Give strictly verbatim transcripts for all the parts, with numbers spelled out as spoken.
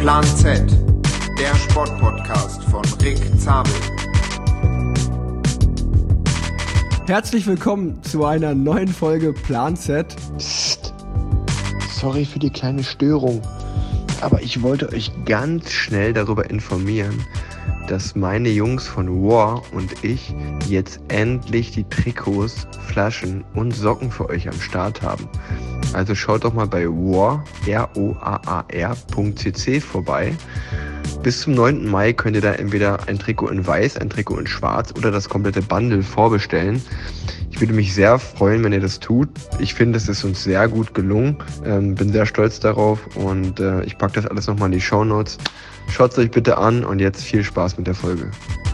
Plan Z, der Sportpodcast von Rick Zabel. Herzlich willkommen zu einer neuen Folge Plan Z. Psst. Sorry für die kleine Störung, aber ich wollte euch ganz schnell darüber informieren, dass meine Jungs von War und ich jetzt endlich die Trikots, Flaschen und Socken für euch am Start haben. Also schaut doch mal bei war, R O A A R Punkt C C vorbei. Bis zum neunten Mai könnt ihr da entweder ein Trikot in weiß, ein Trikot in schwarz oder das komplette Bundle vorbestellen. Ich würde mich sehr freuen, wenn ihr das tut. Ich finde, es ist uns sehr gut gelungen. Ähm, bin sehr stolz darauf und äh, ich packe das alles nochmal in die Shownotes. Schaut es euch bitte an und jetzt viel Spaß mit der Folge.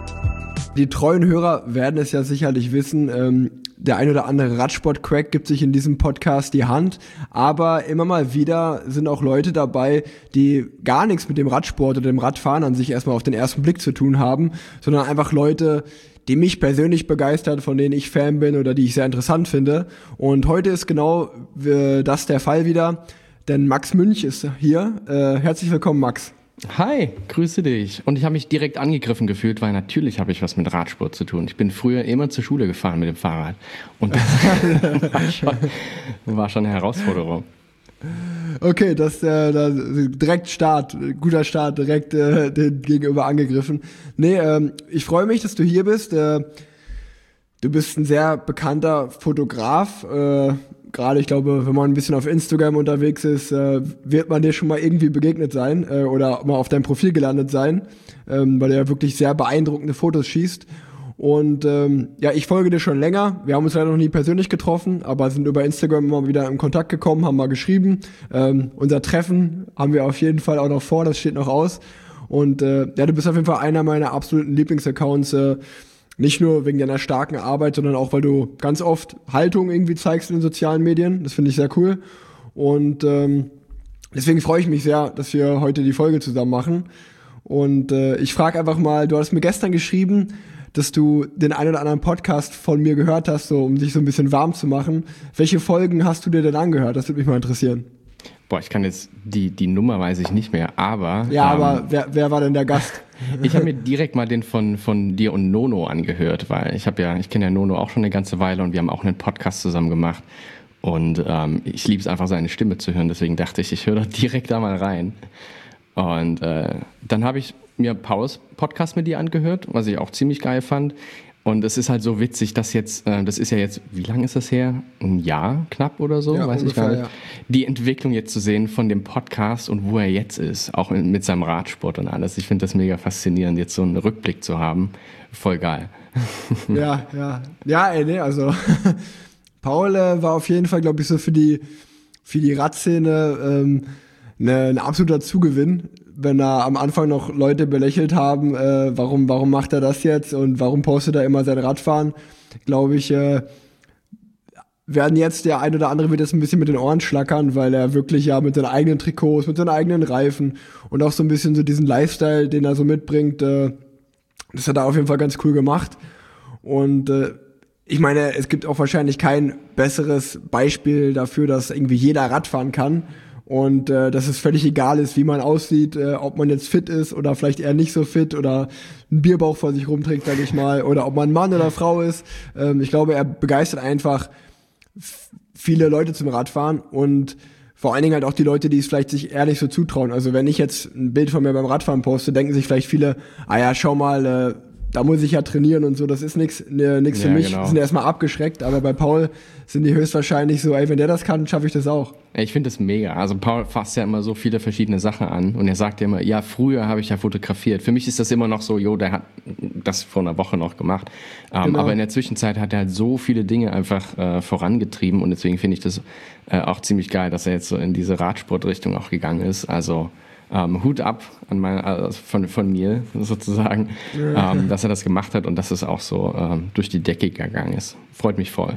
Die treuen Hörer werden es ja sicherlich wissen, ähm, der ein oder andere Radsport-Crack gibt sich in diesem Podcast die Hand, aber immer mal wieder sind auch Leute dabei, die gar nichts mit dem Radsport oder dem Radfahren an sich erstmal auf den ersten Blick zu tun haben, sondern einfach Leute, die mich persönlich begeistern, von denen ich Fan bin oder die ich sehr interessant finde. Und heute ist genau äh, das der Fall wieder, denn Max Münch ist hier. Äh, herzlich willkommen, Max. Hi, grüße dich. Und ich habe mich direkt angegriffen gefühlt, weil natürlich habe ich was mit Radsport zu tun. Ich bin früher immer zur Schule gefahren mit dem Fahrrad. Und das war, schon, war schon eine Herausforderung. Okay, das äh, das, direkt Start, guter Start, direkt äh, den Gegenüber angegriffen. Nee, ähm, ich freue mich, dass du hier bist. Äh, du bist ein sehr bekannter Fotograf. Äh, Gerade, ich glaube, wenn man ein bisschen auf Instagram unterwegs ist, äh, wird man dir schon mal irgendwie begegnet sein äh, oder mal auf deinem Profil gelandet sein, ähm, weil du ja wirklich sehr beeindruckende Fotos schießt. Und ähm, ja, ich folge dir schon länger. Wir haben uns leider noch nie persönlich getroffen, aber sind über Instagram immer wieder in Kontakt gekommen, haben mal geschrieben. Ähm, unser Treffen haben wir auf jeden Fall auch noch vor, das steht noch aus. Und äh, ja, du bist auf jeden Fall einer meiner absoluten Lieblingsaccounts, äh, nicht nur wegen deiner starken Arbeit, sondern auch, weil du ganz oft Haltung irgendwie zeigst in den sozialen Medien. Das finde ich sehr cool. Und ähm, deswegen freue ich mich sehr, dass wir heute die Folge zusammen machen. Und äh, ich frage einfach mal, du hast mir gestern geschrieben, dass du den einen oder anderen Podcast von mir gehört hast, so um dich so ein bisschen warm zu machen. Welche Folgen hast du dir denn angehört? Das würde mich mal interessieren. Boah, ich kann jetzt, die, die Nummer weiß ich nicht mehr, aber... Ja, ähm, aber wer, wer war denn der Gast? Ich habe mir direkt mal den von, von dir und Nono angehört, weil ich habe ja, ich kenne ja Nono auch schon eine ganze Weile und wir haben auch einen Podcast zusammen gemacht. Und ähm, ich liebe es einfach, seine Stimme zu hören, deswegen dachte ich, ich höre da direkt da mal rein. Und äh, dann habe ich mir Pauls Podcast mit dir angehört, was ich auch ziemlich geil fand. Und es ist halt so witzig, dass jetzt, äh, das ist ja jetzt, wie lange ist das her? Ein Jahr knapp oder so, ja, weiß ungefähr, ich gar nicht. Ja. Die Entwicklung jetzt zu sehen von dem Podcast und wo er jetzt ist, auch in, mit seinem Radsport und alles. Ich finde das mega faszinierend, jetzt so einen Rückblick zu haben. Voll geil. Ja, ja. Ja, ey, nee, also Paul äh, war auf jeden Fall, glaube ich, so für die, für die Radszene ähm, ne, ein absoluter Zugewinn. Wenn da am Anfang noch Leute belächelt haben, äh, warum, warum macht er das jetzt und warum postet er immer sein Radfahren, glaube ich, äh, werden jetzt der ein oder andere wird jetzt ein bisschen mit den Ohren schlackern, weil er wirklich ja mit seinen eigenen Trikots, mit seinen eigenen Reifen und auch so ein bisschen so diesen Lifestyle, den er so mitbringt, äh, das hat er auf jeden Fall ganz cool gemacht. Und äh, ich meine, es gibt auch wahrscheinlich kein besseres Beispiel dafür, dass irgendwie jeder Radfahren kann. Und äh, dass es völlig egal ist, wie man aussieht, äh, ob man jetzt fit ist oder vielleicht eher nicht so fit oder einen Bierbauch vor sich rumträgt, sag ich mal, oder ob man Mann oder Frau ist. Ähm, ich glaube, er begeistert einfach f- viele Leute zum Radfahren und vor allen Dingen halt auch die Leute, die es vielleicht sich eher nicht so zutrauen. Also wenn ich jetzt ein Bild von mir beim Radfahren poste, denken sich vielleicht viele, ah ja, schau mal, äh, da muss ich ja trainieren und so, das ist nix, ne, nix Ja, für mich, genau. sind erstmal abgeschreckt, aber bei Paul sind die höchstwahrscheinlich so, ey, wenn der das kann, schaffe ich das auch. Ich finde das mega. Also Paul fasst ja immer so viele verschiedene Sachen an und er sagt ja immer, ja, früher habe ich ja fotografiert. Für mich ist das immer noch so, jo, der hat das vor einer Woche noch gemacht. Ähm, Genau. Aber in der Zwischenzeit hat er halt so viele Dinge einfach äh, vorangetrieben und deswegen finde ich das äh, auch ziemlich geil, dass er jetzt so in diese Radsportrichtung auch gegangen ist. Also Ähm, Hut ab an meine, also von, von mir sozusagen, ja. ähm, dass er das gemacht hat und dass es auch so ähm, durch die Decke gegangen ist. Freut mich voll.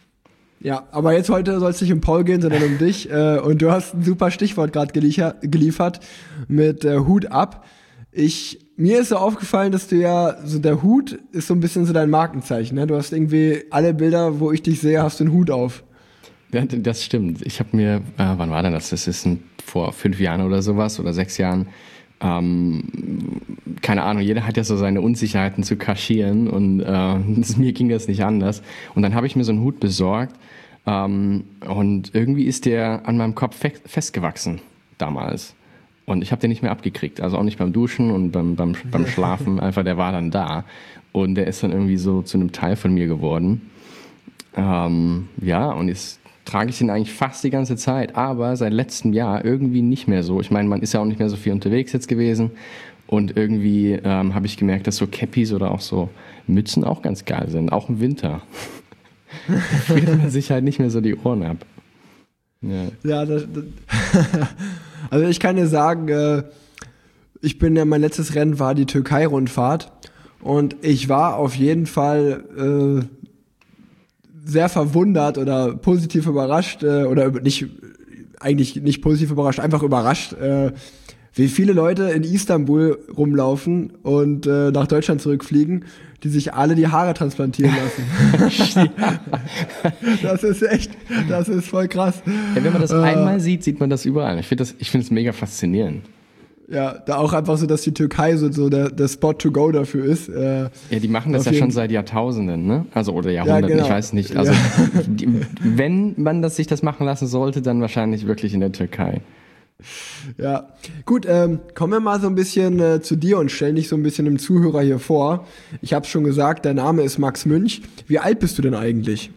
Ja, aber jetzt heute soll es nicht um Paul gehen, sondern um dich. Äh, und du hast ein super Stichwort gerade geliefert, geliefert mit äh, Hut ab. Ich, mir ist so aufgefallen, dass du ja, so der Hut ist so ein bisschen so dein Markenzeichen. Ne? Du hast irgendwie alle Bilder, wo ich dich sehe, hast du einen Hut auf. Ja, das stimmt. Ich habe mir, äh, wann war denn das? Das ist ein, vor fünf Jahren oder sowas oder sechs Jahren, ähm, keine Ahnung, jeder hat ja so seine Unsicherheiten zu kaschieren und äh, mir ging das nicht anders. Und dann habe ich mir so einen Hut besorgt ähm, und irgendwie ist der an meinem Kopf fe- festgewachsen damals. Und ich habe den nicht mehr abgekriegt, also auch nicht beim Duschen und beim, beim, beim Schlafen, einfach der war dann da. Und der ist dann irgendwie so zu einem Teil von mir geworden. Ähm, ja, und jetzt trage ich ihn eigentlich fast die ganze Zeit, aber seit letztem Jahr irgendwie nicht mehr so. Ich meine, man ist ja auch nicht mehr so viel unterwegs jetzt gewesen. Und irgendwie ähm, habe ich gemerkt, dass so Cappies oder auch so Mützen auch ganz geil sind, auch im Winter. Da friert man sich halt nicht mehr so die Ohren ab. Ja, ja das, das also ich kann dir sagen, äh, ich bin ja, mein letztes Rennen war die Türkei-Rundfahrt und ich war auf jeden Fall äh, sehr verwundert oder positiv überrascht äh, oder nicht, eigentlich nicht positiv überrascht, einfach überrascht, äh, wie viele Leute in Istanbul rumlaufen und äh, nach Deutschland zurückfliegen, die sich alle die Haare transplantieren lassen. Das ist echt, das ist voll krass. Ja, wenn man das äh, einmal sieht, sieht man das überall. Ich finde das, ich finde es mega faszinierend. Ja, da auch einfach so, dass die Türkei so, so der, der Spot to go dafür ist. Äh, ja, die machen das ja schon seit Jahrtausenden, ne? Also oder Jahrhunderten, ja, genau. Ich weiß nicht. Also ja. die, wenn man das sich das machen lassen sollte, dann wahrscheinlich wirklich in der Türkei. Ja, gut, ähm, kommen wir mal so ein bisschen äh, zu dir und stell dich so ein bisschen dem Zuhörer hier vor. Ich habe schon gesagt, dein Name ist Max Münch. Wie alt bist du denn eigentlich?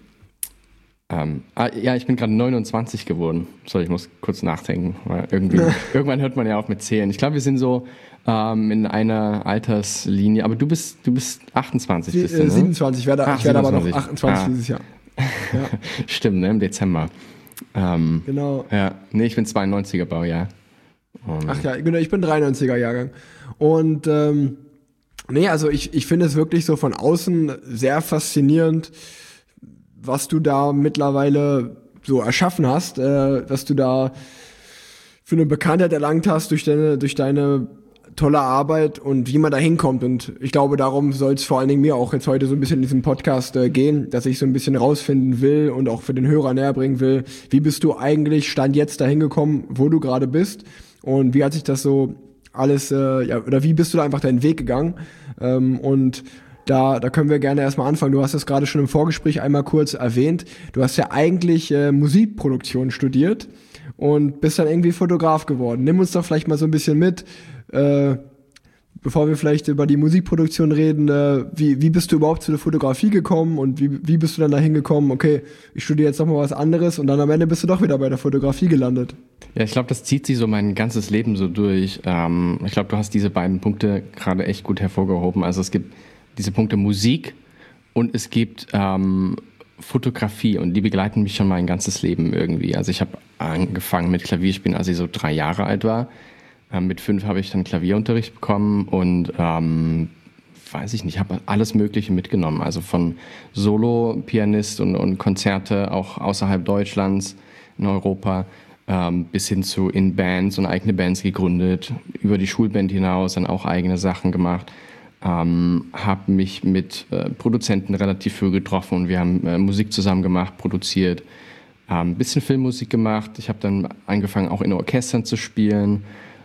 Ähm, ah, ja, ich bin gerade neunundzwanzig geworden. So, ich muss kurz nachdenken, weil irgendwie, irgendwann hört man ja auf mit Zählen. Ich glaube, wir sind so ähm, in einer Alterslinie, aber du bist, du bist achtundzwanzig, Sie, bist du, äh, ne? siebenundzwanzig, ich werde, Ach, ich werde aber noch siebenundzwanzig. achtundzwanzig Ah. dieses Jahr. Ja. Stimmt, ne? Im Dezember. Ähm, Genau. Ja, nee, ich bin zweiundneunziger Baujahr. Und Ach ja, genau, ich bin dreiundneunziger Jahrgang. Und ähm, nee, also ich, ich finde es wirklich so von außen sehr faszinierend, was du da mittlerweile so erschaffen hast, äh, was du da für eine Bekanntheit erlangt hast durch deine, durch deine tolle Arbeit und wie man da hinkommt. Und ich glaube, darum soll es vor allen Dingen mir auch jetzt heute so ein bisschen in diesem Podcast äh, gehen, dass ich so ein bisschen rausfinden will und auch für den Hörer näher bringen will, wie bist du eigentlich Stand jetzt dahin gekommen, wo du gerade bist und wie hat sich das so alles, äh, ja, oder wie bist du da einfach deinen Weg gegangen? Ähm, und Da, da können wir gerne erstmal anfangen. Du hast das gerade schon im Vorgespräch einmal kurz erwähnt. Du hast ja eigentlich äh, Musikproduktion studiert und bist dann irgendwie Fotograf geworden. Nimm uns doch vielleicht mal so ein bisschen mit, äh, bevor wir vielleicht über die Musikproduktion reden. Äh, wie, wie bist du überhaupt zu der Fotografie gekommen und wie, wie bist du dann dahin gekommen, okay, ich studiere jetzt nochmal was anderes und dann am Ende bist du doch wieder bei der Fotografie gelandet. ja, ich glaube, das zieht sich so mein ganzes Leben so durch. Ähm, ich glaube, du hast diese beiden Punkte gerade echt gut hervorgehoben. Also es gibt diese Punkte Musik und es gibt ähm, Fotografie und die begleiten mich schon mein ganzes Leben irgendwie. Also ich habe angefangen mit Klavierspielen, als ich so drei Jahre alt war. Ähm, mit fünf habe ich dann Klavierunterricht bekommen und ähm, weiß ich nicht, habe alles Mögliche mitgenommen. Also von Solo-Pianist und, und Konzerte auch außerhalb Deutschlands, in Europa, ähm, bis hin zu in Bands und eigene Bands gegründet, über die Schulband hinaus dann auch eigene Sachen gemacht. Ähm, habe mich mit äh, Produzenten relativ früh getroffen und wir haben äh, Musik zusammen gemacht, produziert, ein ähm, bisschen Filmmusik gemacht. Ich habe dann angefangen, auch in Orchestern zu spielen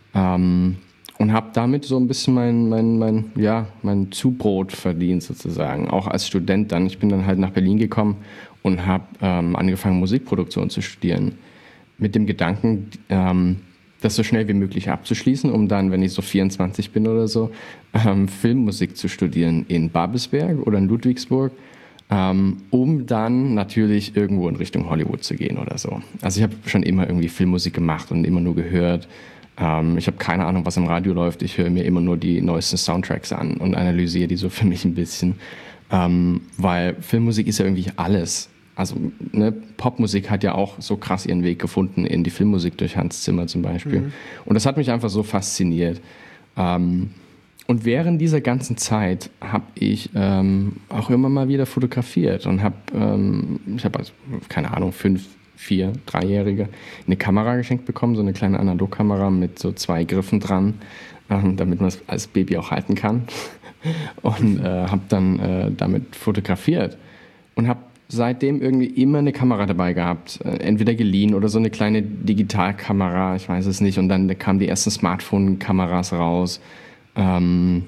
ähm, und habe damit so ein bisschen mein, mein, mein, ja, mein Zubrot verdient sozusagen, auch als Student dann. Ich bin dann halt nach Berlin gekommen und habe ähm, angefangen, Musikproduktion zu studieren, mit dem Gedanken, ähm, das so schnell wie möglich abzuschließen, um dann, wenn ich so vierundzwanzig bin oder so, ähm, Filmmusik zu studieren in Babelsberg oder in Ludwigsburg, ähm, um dann natürlich irgendwo in Richtung Hollywood zu gehen oder so. Also ich habe schon immer irgendwie Filmmusik gemacht und immer nur gehört. Ähm, ich habe keine Ahnung, was im Radio läuft. Ich höre mir immer nur die neuesten Soundtracks an und analysiere die so für mich ein bisschen, ähm, weil Filmmusik ist ja irgendwie alles. Also ne, Popmusik hat ja auch so krass ihren Weg gefunden in die Filmmusik durch Hans Zimmer zum Beispiel. Mhm. Und das hat mich einfach so fasziniert. Ähm, und während dieser ganzen Zeit habe ich ähm, auch immer mal wieder fotografiert und habe, ähm, ich habe also, keine Ahnung, fünf, vier, dreijährige eine Kamera geschenkt bekommen, so eine kleine Analogkamera mit so zwei Griffen dran, ähm, damit man es als Baby auch halten kann. Und äh, habe dann äh, damit fotografiert und habe seitdem irgendwie immer eine Kamera dabei gehabt. Entweder geliehen oder so eine kleine Digitalkamera, ich weiß es nicht. Und dann kamen die ersten Smartphone-Kameras raus. Ähm,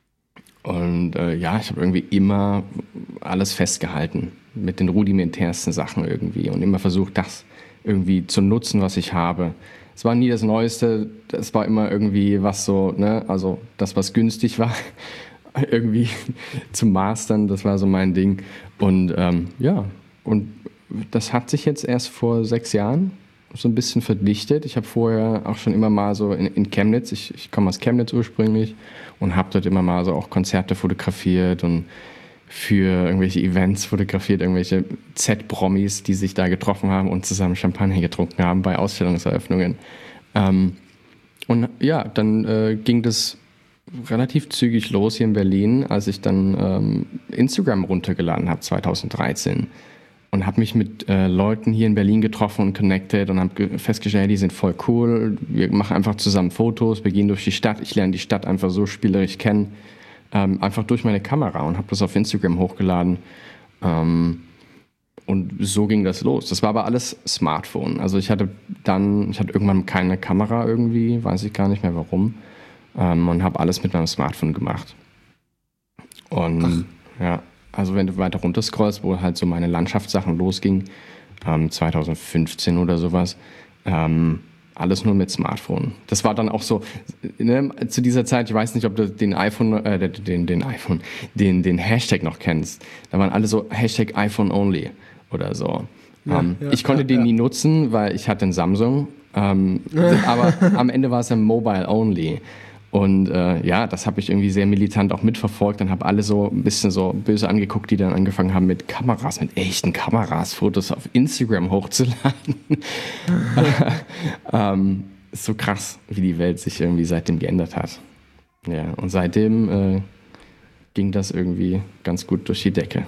und äh, ja, ich habe irgendwie immer alles festgehalten mit den rudimentärsten Sachen irgendwie und immer versucht, das irgendwie zu nutzen, was ich habe. Es war nie das Neueste, es war immer irgendwie was so, ne, also das, was günstig war, irgendwie zu mastern, das war so mein Ding. Und ähm, ja, und das hat sich jetzt erst vor sechs Jahren so ein bisschen verdichtet. Ich habe vorher auch schon immer mal so in, in Chemnitz, ich, ich komme aus Chemnitz ursprünglich und habe dort immer mal so auch Konzerte fotografiert und für irgendwelche Events fotografiert, irgendwelche Z-Promis, die sich da getroffen haben und zusammen Champagner getrunken haben bei Ausstellungseröffnungen. Ähm, und ja, dann äh, ging das relativ zügig los hier in Berlin, als ich dann ähm, Instagram runtergeladen habe zwanzig dreizehn und habe mich mit äh, Leuten hier in Berlin getroffen und connected und habe ge- festgestellt, hey, die sind voll cool, wir machen einfach zusammen Fotos, wir gehen durch die Stadt, ich lerne die Stadt einfach so spielerisch kennen, ähm, einfach durch meine Kamera und habe das auf Instagram hochgeladen. Ähm, und so ging das los. Das war aber alles Smartphone. Also ich hatte dann, ich hatte irgendwann keine Kamera irgendwie, weiß ich gar nicht mehr warum. Ähm, und habe alles mit meinem Smartphone gemacht. Und Ach. ja, also wenn du weiter runter scrollst, wo halt so meine Landschaftssachen losging, ähm, zwanzig fünfzehn oder sowas, ähm, alles nur mit Smartphone. Das war dann auch so, ne, zu dieser Zeit, ich weiß nicht, ob du den iPhone, äh, den, den iPhone, den, den Hashtag noch kennst. Da waren alle so Hashtag iPhone only oder so. Ja, ähm, ja, ich konnte ja, den ja. nie nutzen, weil ich hatte einen Samsung. Ähm, aber am Ende war es ein Mobile only. Und äh, ja, das habe ich irgendwie sehr militant auch mitverfolgt und habe alle so ein bisschen so böse angeguckt, die dann angefangen haben mit Kameras, mit echten Kameras, Fotos auf Instagram hochzuladen. ähm, ist so krass, wie die Welt sich irgendwie seitdem geändert hat. Ja, und seitdem äh, ging das irgendwie ganz gut durch die Decke.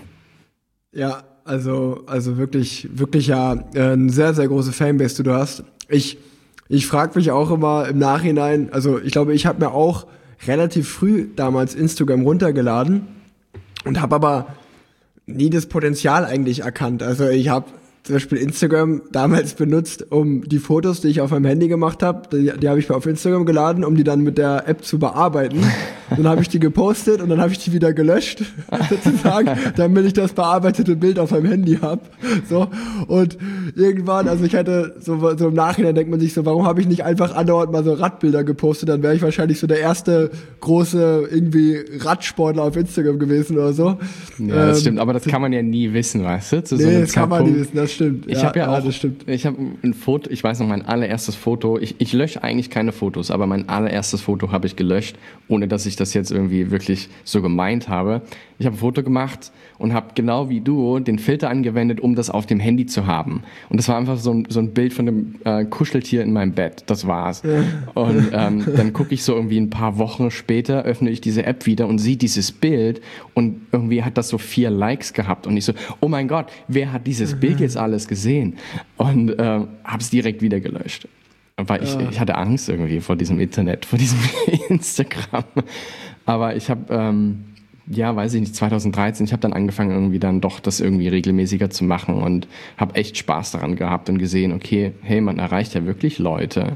Ja, also, also wirklich, wirklich ja äh, eine sehr, sehr große Fanbase, die du hast. Ich Ich frage mich auch immer im Nachhinein, also ich glaube, ich habe mir auch relativ früh damals Instagram runtergeladen und habe aber nie das Potenzial eigentlich erkannt. Also ich habe zum Beispiel Instagram damals benutzt, um die Fotos, die ich auf meinem Handy gemacht habe, die, die habe ich auf Instagram geladen, um die dann mit der App zu bearbeiten. Dann habe ich die gepostet und dann habe ich die wieder gelöscht, sozusagen, damit ich das bearbeitete Bild auf meinem Handy habe. So. Und irgendwann, also ich hatte so, so im Nachhinein denkt man sich so, warum habe ich nicht einfach andauernd mal so Radbilder gepostet? Dann wäre ich wahrscheinlich so der erste große irgendwie Radsportler auf Instagram gewesen oder so. Ja, das ähm, stimmt, aber das kann man ja nie wissen, weißt du? Zu nee, so einem das kann man nie wissen, das stimmt. Ich ja, habe ja auch, ja, das stimmt. ich habe ein Foto, ich weiß noch, mein allererstes Foto, ich, ich lösche eigentlich keine Fotos, aber mein allererstes Foto habe ich gelöscht, ohne dass ich das jetzt irgendwie wirklich so gemeint habe. Ich habe ein Foto gemacht und habe genau wie du den Filter angewendet, um das auf dem Handy zu haben. Und das war einfach so ein, so ein Bild von einem äh, Kuscheltier in meinem Bett. Das war's. Ja. Und ähm, dann gucke ich so irgendwie ein paar Wochen später, öffne ich diese App wieder und sehe dieses Bild und irgendwie hat das so vier Likes gehabt. Und ich so, oh mein Gott, wer hat dieses mhm. Bild jetzt alles gesehen? Und äh, habe es direkt wieder gelöscht. Weil ich, ja. ich hatte Angst irgendwie vor diesem Internet, vor diesem Instagram. Aber ich habe... Ähm, ja, weiß ich nicht, zwanzig dreizehn, ich habe dann angefangen, irgendwie dann doch das irgendwie regelmäßiger zu machen und habe echt Spaß daran gehabt und gesehen, okay, hey, man erreicht ja wirklich Leute.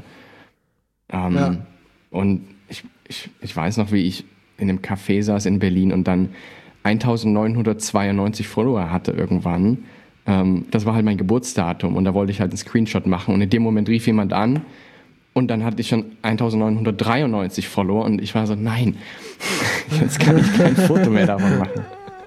Ähm, ja. Und ich, ich, ich weiß noch, wie ich in einem Café saß in Berlin und dann neunzehnhundertzweiundneunzig Follower hatte irgendwann. Ähm, das war halt mein Geburtsdatum und da wollte ich halt einen Screenshot machen und in dem Moment rief jemand an. Und dann hatte ich schon neunzehnhundertdreiundneunzig Follower und ich war so, nein, jetzt kann ich kein Foto mehr davon machen.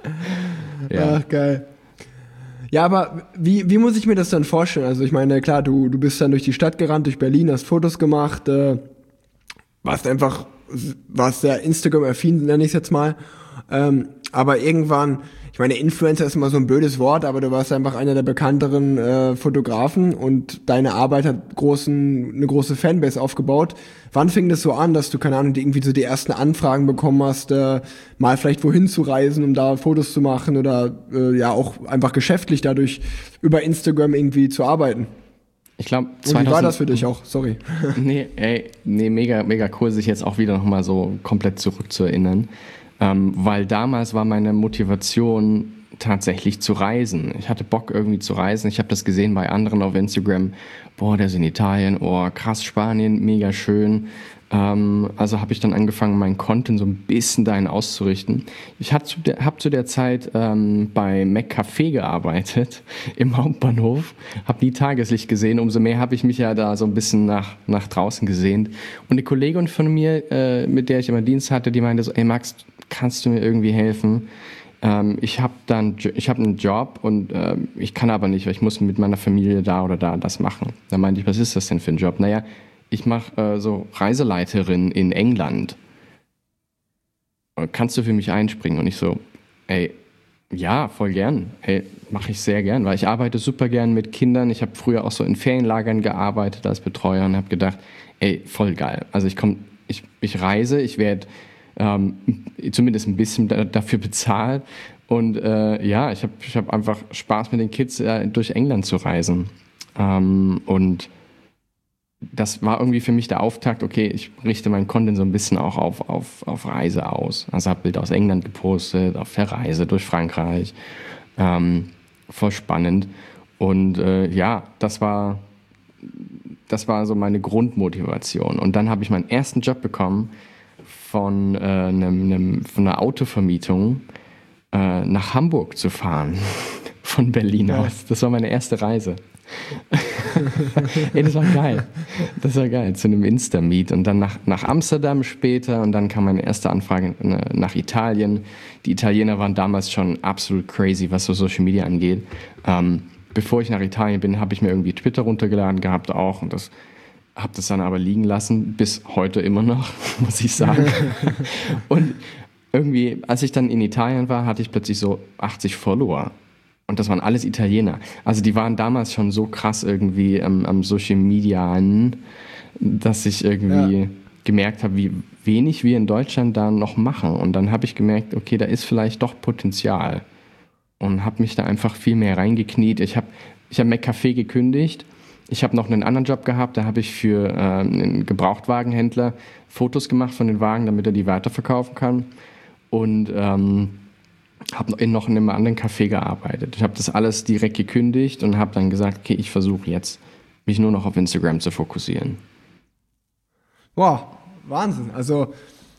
Ja, Ach, geil. Ja, aber wie, wie muss ich mir das dann vorstellen? Also ich meine, klar, du, du bist dann durch die Stadt gerannt, durch Berlin, hast Fotos gemacht, äh, warst einfach, warst sehr Instagram-affin, nenne ich es jetzt mal. Ähm, aber irgendwann, ich meine, Influencer ist immer so ein blödes Wort, aber du warst einfach einer der bekannteren äh, Fotografen und deine Arbeit hat großen, eine große Fanbase aufgebaut. Wann fing das so an, dass du, keine Ahnung, die irgendwie so die ersten Anfragen bekommen hast, äh, mal vielleicht wohin zu reisen, um da Fotos zu machen oder äh, ja auch einfach geschäftlich dadurch über Instagram irgendwie zu arbeiten? Ich glaube, wie war das für dich auch? Sorry. Nee, ey, nee, mega, mega cool, sich jetzt auch wieder nochmal so komplett zurückzuerinnern. Ähm, weil damals war meine Motivation tatsächlich zu reisen. Ich hatte Bock irgendwie zu reisen. Ich habe das gesehen bei anderen auf Instagram. Boah, der ist in Italien. Oh, krass, Spanien, mega schön. Ähm, also habe ich dann angefangen, meinen Content so ein bisschen dahin auszurichten. Ich habe zu, hab zu der Zeit ähm, bei McCafé gearbeitet, im Hauptbahnhof. Habe nie Tageslicht gesehen. Umso mehr habe ich mich ja da so ein bisschen nach, nach draußen gesehnt. Und eine Kollegin von mir, äh, mit der ich immer Dienst hatte, die meinte so, ey Max, kannst du mir irgendwie helfen? Ähm, ich habe dann, ich habe einen Job und äh, ich kann aber nicht, weil ich muss mit meiner Familie da oder da das machen. Da meinte ich, was ist das denn für ein Job? Naja, ich mache äh, so Reiseleiterin in England. Kannst du für mich einspringen? Und ich so, ey, ja, voll gern. Ey, mache ich sehr gern, weil ich arbeite super gern mit Kindern. Ich habe früher auch so in Ferienlagern gearbeitet als Betreuer und habe gedacht, ey, voll geil. Also ich komme, ich, ich reise, ich werde ähm, zumindest ein bisschen da, dafür bezahlt. Und äh, ja, ich habe ich hab einfach Spaß mit den Kids, äh, durch England zu reisen. Ähm, und das war irgendwie für mich der Auftakt, okay, ich richte meinen Content so ein bisschen auch auf, auf, auf Reise aus. Also habe Bilder aus England gepostet, auf der Reise durch Frankreich. Ähm, voll spannend. Und äh, ja, das war, das war so meine Grundmotivation. Und dann habe ich meinen ersten Job bekommen von, äh, einem, einem, von einer Autovermietung äh, nach Hamburg zu fahren. Von Berlin Ja. aus. Das war meine erste Reise. Ey, das war geil. Das war geil. Zu einem Insta-Meet und dann nach, nach Amsterdam später und dann kam meine erste Anfrage nach Italien. Die Italiener waren damals schon absolut crazy, was so Social Media angeht. Ähm, bevor ich nach Italien bin, habe ich mir irgendwie Twitter runtergeladen gehabt auch und das habe das dann aber liegen lassen, bis heute immer noch, muss ich sagen. Und irgendwie, als ich dann in Italien war, hatte ich plötzlich so achtzig Follower. Und das waren alles Italiener. Also die waren damals schon so krass irgendwie am, am Social Media, dass ich irgendwie ja. gemerkt habe, wie wenig wir in Deutschland da noch machen. Und dann habe ich gemerkt, okay, da ist vielleicht doch Potenzial. Und habe mich da einfach viel mehr reingekniet. Ich habe ich hab McCafé gekündigt. Ich habe noch einen anderen Job gehabt. Da habe ich für äh, einen Gebrauchtwagenhändler Fotos gemacht von den Wagen, damit er die weiterverkaufen kann. Und ähm, habe in noch in einem anderen Café gearbeitet. Ich habe das alles direkt gekündigt und habe dann gesagt, okay, ich versuche jetzt, mich nur noch auf Instagram zu fokussieren. Wow, Wahnsinn. Also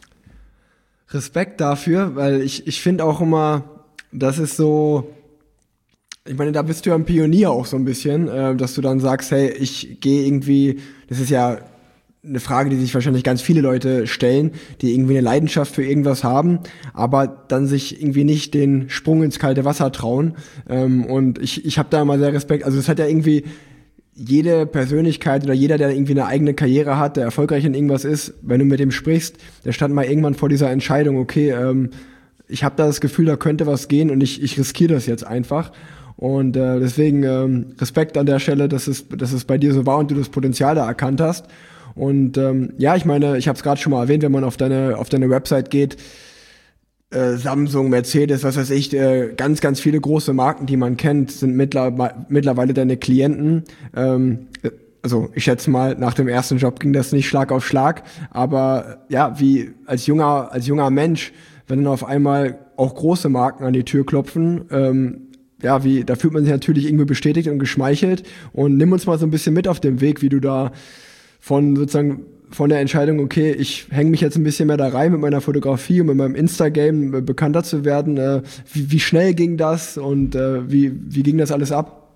Respekt dafür, weil ich, ich finde auch immer, das ist so, ich meine, da bist du ja ein Pionier auch so ein bisschen, äh, dass du dann sagst, hey, ich gehe irgendwie, das ist ja eine Frage, die sich wahrscheinlich ganz viele Leute stellen, die irgendwie eine Leidenschaft für irgendwas haben, aber dann sich irgendwie nicht den Sprung ins kalte Wasser trauen. Ähm, und ich, ich habe da immer sehr Respekt. Also es hat ja irgendwie jede Persönlichkeit oder jeder, der irgendwie eine eigene Karriere hat, der erfolgreich in irgendwas ist, wenn du mit dem sprichst, der stand mal irgendwann vor dieser Entscheidung, okay, ähm, ich habe da das Gefühl, da könnte was gehen und ich, ich riskiere das jetzt einfach. Und äh, deswegen ähm, Respekt an der Stelle, dass es, dass es bei dir so war und du das Potenzial da erkannt hast. Und ähm, ja, ich meine, ich habe es gerade schon mal erwähnt, wenn man auf deine auf deine Website geht, äh, Samsung, Mercedes, was weiß ich, äh, ganz, ganz viele große Marken, die man kennt, sind mittler- mittlerweile deine Klienten. Ähm, also ich schätze mal, nach dem ersten Job ging das nicht Schlag auf Schlag, aber ja, wie als junger als junger Mensch, wenn dann auf einmal auch große Marken an die Tür klopfen, ähm, ja, wie da fühlt man sich natürlich irgendwie bestätigt und geschmeichelt. Und nimm uns mal so ein bisschen mit auf dem Weg, wie du da von sozusagen von der Entscheidung, okay, ich hänge mich jetzt ein bisschen mehr da rein mit meiner Fotografie und mit meinem Insta-Game bekannter zu werden. Äh, wie, wie schnell ging das und äh, wie, wie ging das alles ab?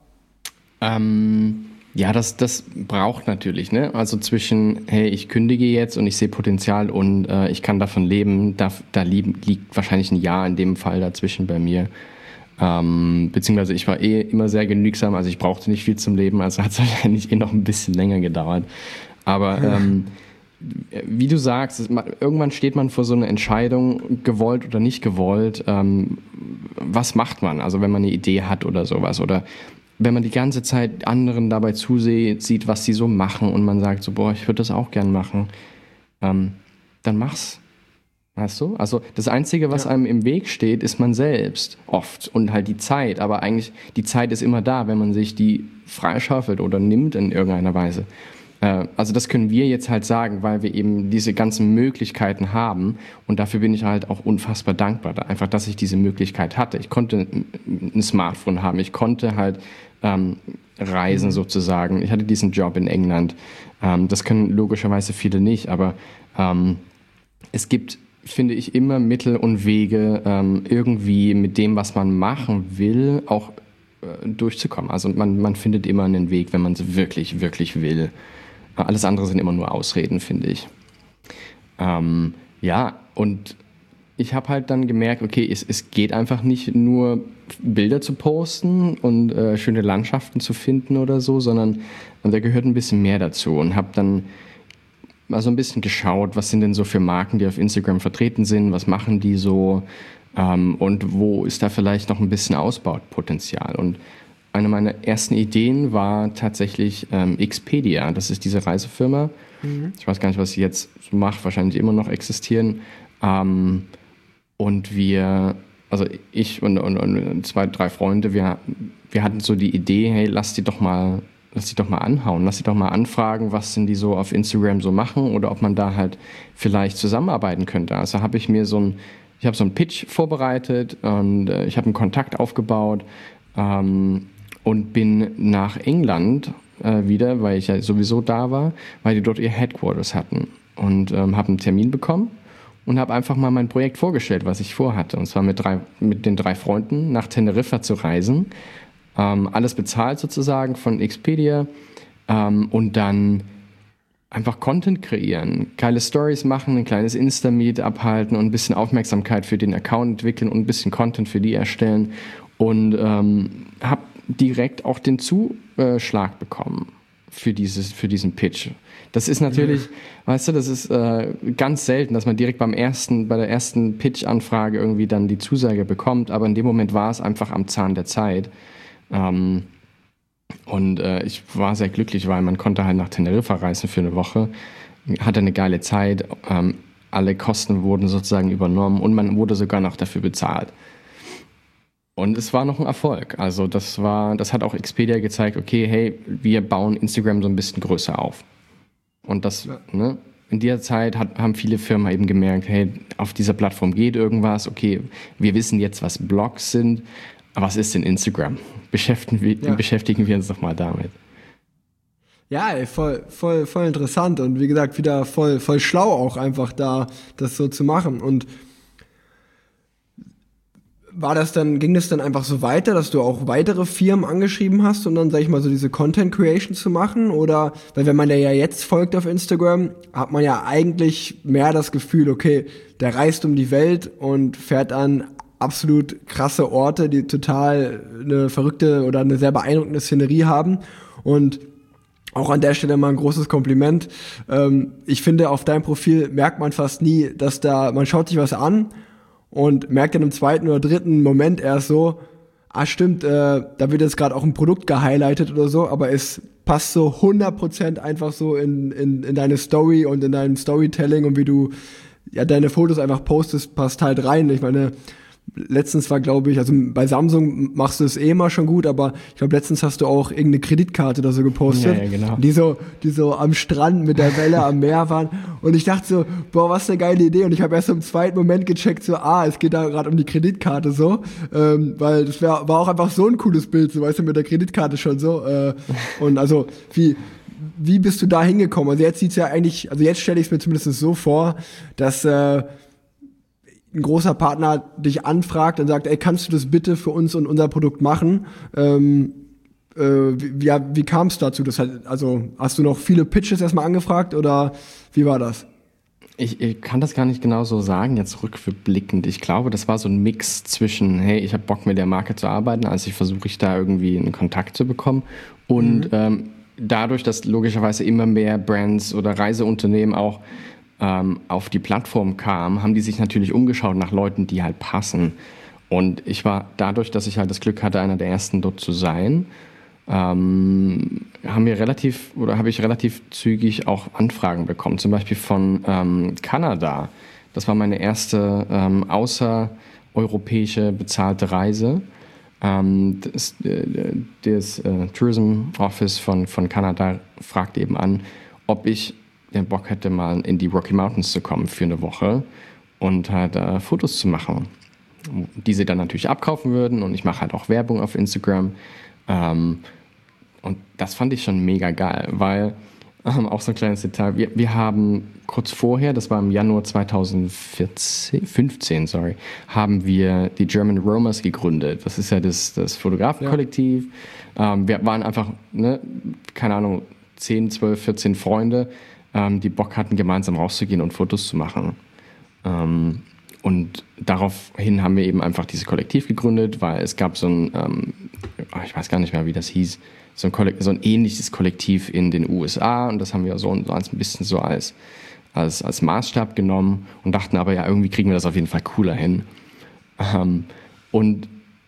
Ähm, ja, das, das braucht natürlich, ne? Also zwischen, hey, ich kündige jetzt und ich sehe Potenzial und äh, ich kann davon leben, da, da lieb, liegt wahrscheinlich ein Jahr in dem Fall dazwischen bei mir. Ähm, beziehungsweise ich war eh immer sehr genügsam, also ich brauchte nicht viel zum Leben, also hat es wahrscheinlich eh noch ein bisschen länger gedauert. Aber ähm, wie du sagst, es, irgendwann steht man vor so einer Entscheidung, gewollt oder nicht gewollt. Ähm, was macht man? Also wenn man eine Idee hat oder sowas. Oder wenn man die ganze Zeit anderen dabei zusieht, sieht, was sie so machen und man sagt so, boah, ich würde das auch gern machen. Ähm, dann mach's. Weißt du? Also das Einzige, was ja. einem im Weg steht, ist man selbst oft und halt die Zeit. Aber eigentlich, die Zeit ist immer da, wenn man sich die freischaufelt oder nimmt in irgendeiner Weise. äh, also das können wir jetzt halt sagen, weil wir eben diese ganzen Möglichkeiten haben und dafür bin ich halt auch unfassbar dankbar, einfach, dass ich diese Möglichkeit hatte. Ich konnte ein Smartphone haben, ich konnte halt ähm, reisen sozusagen, ich hatte diesen Job in England, ähm, das können logischerweise viele nicht, aber ähm, es gibt, finde ich, immer Mittel und Wege, ähm, irgendwie mit dem, was man machen will, auch äh, durchzukommen. Also man, man findet immer einen Weg, wenn man es wirklich, wirklich will. Alles andere sind immer nur Ausreden, finde ich. Ähm, ja, und ich habe halt dann gemerkt, okay, es, es geht einfach nicht nur Bilder zu posten und äh, schöne Landschaften zu finden oder so, sondern da gehört ein bisschen mehr dazu und habe dann mal so ein bisschen geschaut, was sind denn so für Marken, die auf Instagram vertreten sind, was machen die so ähm, und wo ist da vielleicht noch ein bisschen Ausbaupotenzial. Und eine meiner ersten Ideen war tatsächlich ähm, Expedia, das ist diese Reisefirma. Mhm. Ich weiß gar nicht, was sie jetzt so macht, wahrscheinlich immer noch existieren. Ähm, und wir, also ich und, und, und zwei, drei Freunde, wir, wir hatten so die Idee, hey, lass die doch mal Lass sie doch mal anhauen, lass sie doch mal anfragen, was denn die so auf Instagram so machen oder ob man da halt vielleicht zusammenarbeiten könnte. Also habe ich mir so ein, ich habe so einen Pitch vorbereitet und äh, ich habe einen Kontakt aufgebaut ähm, und bin nach England äh, wieder, weil ich ja sowieso da war, weil die dort ihr Headquarters hatten und ähm, habe einen Termin bekommen und habe einfach mal mein Projekt vorgestellt, was ich vorhatte. Und zwar mit, drei, mit den drei Freunden nach Teneriffa zu reisen. Ähm, alles bezahlt sozusagen von Expedia ähm, und dann einfach Content kreieren, geile Stories machen, ein kleines Insta-Meet abhalten und ein bisschen Aufmerksamkeit für den Account entwickeln und ein bisschen Content für die erstellen und ähm, habe direkt auch den Zuschlag bekommen für, dieses, für diesen Pitch. Das ist natürlich, mhm. weißt du, das ist äh, ganz selten, dass man direkt beim ersten, bei der ersten Pitch-Anfrage irgendwie dann die Zusage bekommt, aber in dem Moment war es einfach am Zahn der Zeit. Ähm, und äh, ich war sehr glücklich, weil man konnte halt nach Teneriffa reisen für eine Woche, hatte eine geile Zeit, ähm, alle Kosten wurden sozusagen übernommen und man wurde sogar noch dafür bezahlt. Und es war noch ein Erfolg. Also das war, das hat auch Expedia gezeigt, okay, hey, wir bauen Instagram so ein bisschen größer auf. Und das, ja. ne, in dieser Zeit hat, haben viele Firmen eben gemerkt, hey, auf dieser Plattform geht irgendwas, okay, wir wissen jetzt, was Blogs sind. Aber was ist denn Instagram? Beschäftigen wir, ja. beschäftigen wir uns doch mal damit. Ja, ey, voll, voll, voll interessant und wie gesagt, wieder voll, voll schlau auch einfach da, das so zu machen. Und war das dann, ging das dann einfach so weiter, dass du auch weitere Firmen angeschrieben hast, um dann, sag ich mal, so diese Content Creation zu machen? Oder, weil wenn man der ja jetzt folgt auf Instagram, hat man ja eigentlich mehr das Gefühl, okay, der reist um die Welt und fährt an absolut krasse Orte, die total eine verrückte oder eine sehr beeindruckende Szenerie haben. Und auch an der Stelle mal ein großes Kompliment. Ähm, ich finde, auf deinem Profil merkt man fast nie, dass da, man schaut sich was an und merkt dann im zweiten oder dritten Moment erst so, ah stimmt, äh, da wird jetzt gerade auch ein Produkt gehighlightet oder so, aber es passt so hundert Prozent einfach so in, in, in deine Story und in dein Storytelling und wie du ja deine Fotos einfach postest, passt halt rein. Ich meine, letztens war, glaube ich, also bei Samsung machst du es eh immer schon gut, aber ich glaube, letztens hast du auch irgendeine Kreditkarte oder so gepostet, ja, ja, genau. die so, die so am Strand mit der Welle am Meer waren. Und ich dachte so, boah, was eine geile Idee. Und ich habe erst im zweiten Moment gecheckt, so, ah, es geht da gerade um die Kreditkarte so, ähm, weil das wär, war auch einfach so ein cooles Bild, so, weißt du, mit der Kreditkarte schon so. Äh, und also, wie, wie bist du da hingekommen? Also jetzt sieht's ja eigentlich, also jetzt stelle ich es mir zumindest so vor, dass äh, ein großer Partner dich anfragt und sagt, ey, kannst du das bitte für uns und unser Produkt machen? Ähm, äh, wie, ja, wie kam es dazu? Das hat, also hast du noch viele Pitches erstmal angefragt oder wie war das? Ich, ich kann das gar nicht genau so sagen, jetzt rückblickend. Ich glaube, das war so ein Mix zwischen, hey, ich habe Bock mit der Marke zu arbeiten, also ich versuche ich da irgendwie einen Kontakt zu bekommen und mhm. ähm, dadurch, dass logischerweise immer mehr Brands oder Reiseunternehmen auch auf die Plattform kam, haben die sich natürlich umgeschaut nach Leuten, die halt passen. Und ich war dadurch, dass ich halt das Glück hatte, einer der ersten dort zu sein, ähm, haben wir relativ oder habe ich relativ zügig auch Anfragen bekommen, zum Beispiel von ähm, Kanada. Das war meine erste ähm, außereuropäische bezahlte Reise. Ähm, das das äh, Tourism Office von, von Kanada fragte eben an, ob ich den Bock hätte, mal in die Rocky Mountains zu kommen für eine Woche und halt äh, Fotos zu machen, die sie dann natürlich abkaufen würden, und ich mache halt auch Werbung auf Instagram. Ähm, und das fand ich schon mega geil, weil, ähm, auch so ein kleines Detail, wir, wir haben kurz vorher, das war im Januar zweitausendvierzehn, fünfzehn, sorry, haben wir die German Romers gegründet. Das ist ja das, das Fotografenkollektiv. Ja. Ähm, wir waren einfach, ne, keine Ahnung, zehn, zwölf, vierzehn Freunde, ähm, die Bock hatten, gemeinsam rauszugehen und Fotos zu machen. Ähm, Und daraufhin haben wir eben einfach dieses Kollektiv gegründet, weil es gab so ein, ähm, ich weiß gar nicht mehr, wie das hieß, so ein, Kollek- so ein ähnliches Kollektiv in den U S A, und das haben wir so ein bisschen so als, als, als Maßstab genommen und dachten aber, ja, irgendwie kriegen wir das auf jeden Fall cooler hin. Ähm, und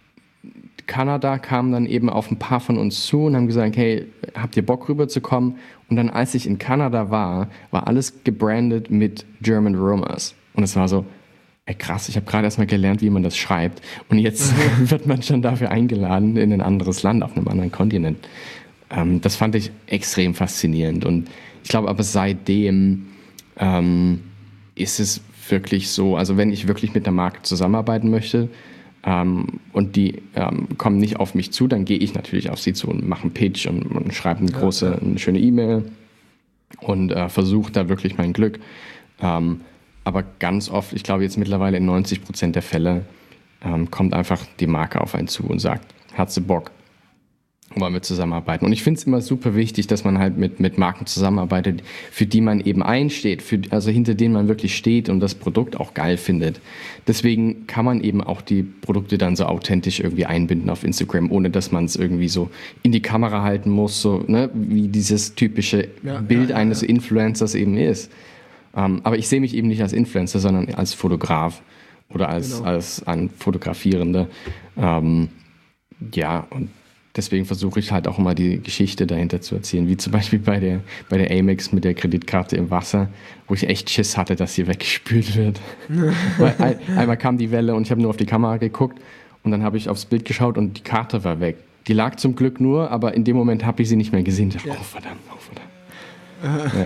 Kanada kam dann eben auf ein paar von uns zu und haben gesagt, hey, habt ihr Bock rüberzukommen? Und dann, als ich in Kanada war, war alles gebrandet mit German Romers. Und es war so, ey, krass, ich habe gerade erst mal gelernt, wie man das schreibt. Und jetzt wird man schon dafür eingeladen in ein anderes Land, auf einem anderen Kontinent. Ähm, das fand ich extrem faszinierend. Und ich glaube aber seitdem ähm, ist es wirklich so, also wenn ich wirklich mit einer Marke zusammenarbeiten möchte ähm, und die ähm, kommen nicht auf mich zu, dann gehe ich natürlich auf sie zu und mache einen Pitch und, und schreibe eine große, ja, ja. eine schöne E-Mail und äh, versuche da wirklich mein Glück. Ähm, Aber ganz oft, ich glaube jetzt mittlerweile in neunzig Prozent der Fälle, ähm, kommt einfach die Marke auf einen zu und sagt, hast du Bock, wollen wir zusammenarbeiten. Und ich finde es immer super wichtig, dass man halt mit, mit Marken zusammenarbeitet, für die man eben einsteht, für, also hinter denen man wirklich steht und das Produkt auch geil findet. Deswegen kann man eben auch die Produkte dann so authentisch irgendwie einbinden auf Instagram, ohne dass man es irgendwie so in die Kamera halten muss, so, ne, wie dieses typische ja, Bild ja, ja, eines ja. Influencers eben ist. Um, aber ich sehe mich eben nicht als Influencer, sondern als Fotograf oder als, genau. als ein Fotografierender. Um, ja, und deswegen versuche ich halt auch immer die Geschichte dahinter zu erzählen, wie zum Beispiel bei der, bei der Amex mit der Kreditkarte im Wasser, wo ich echt Schiss hatte, dass sie weggespült wird. Weil ein, einmal kam die Welle und ich habe nur auf die Kamera geguckt und dann habe ich aufs Bild geschaut und die Karte war weg. Die lag zum Glück nur, aber in dem Moment habe ich sie nicht mehr gesehen. Ich dachte, ja. oh verdammt, oh verdammt.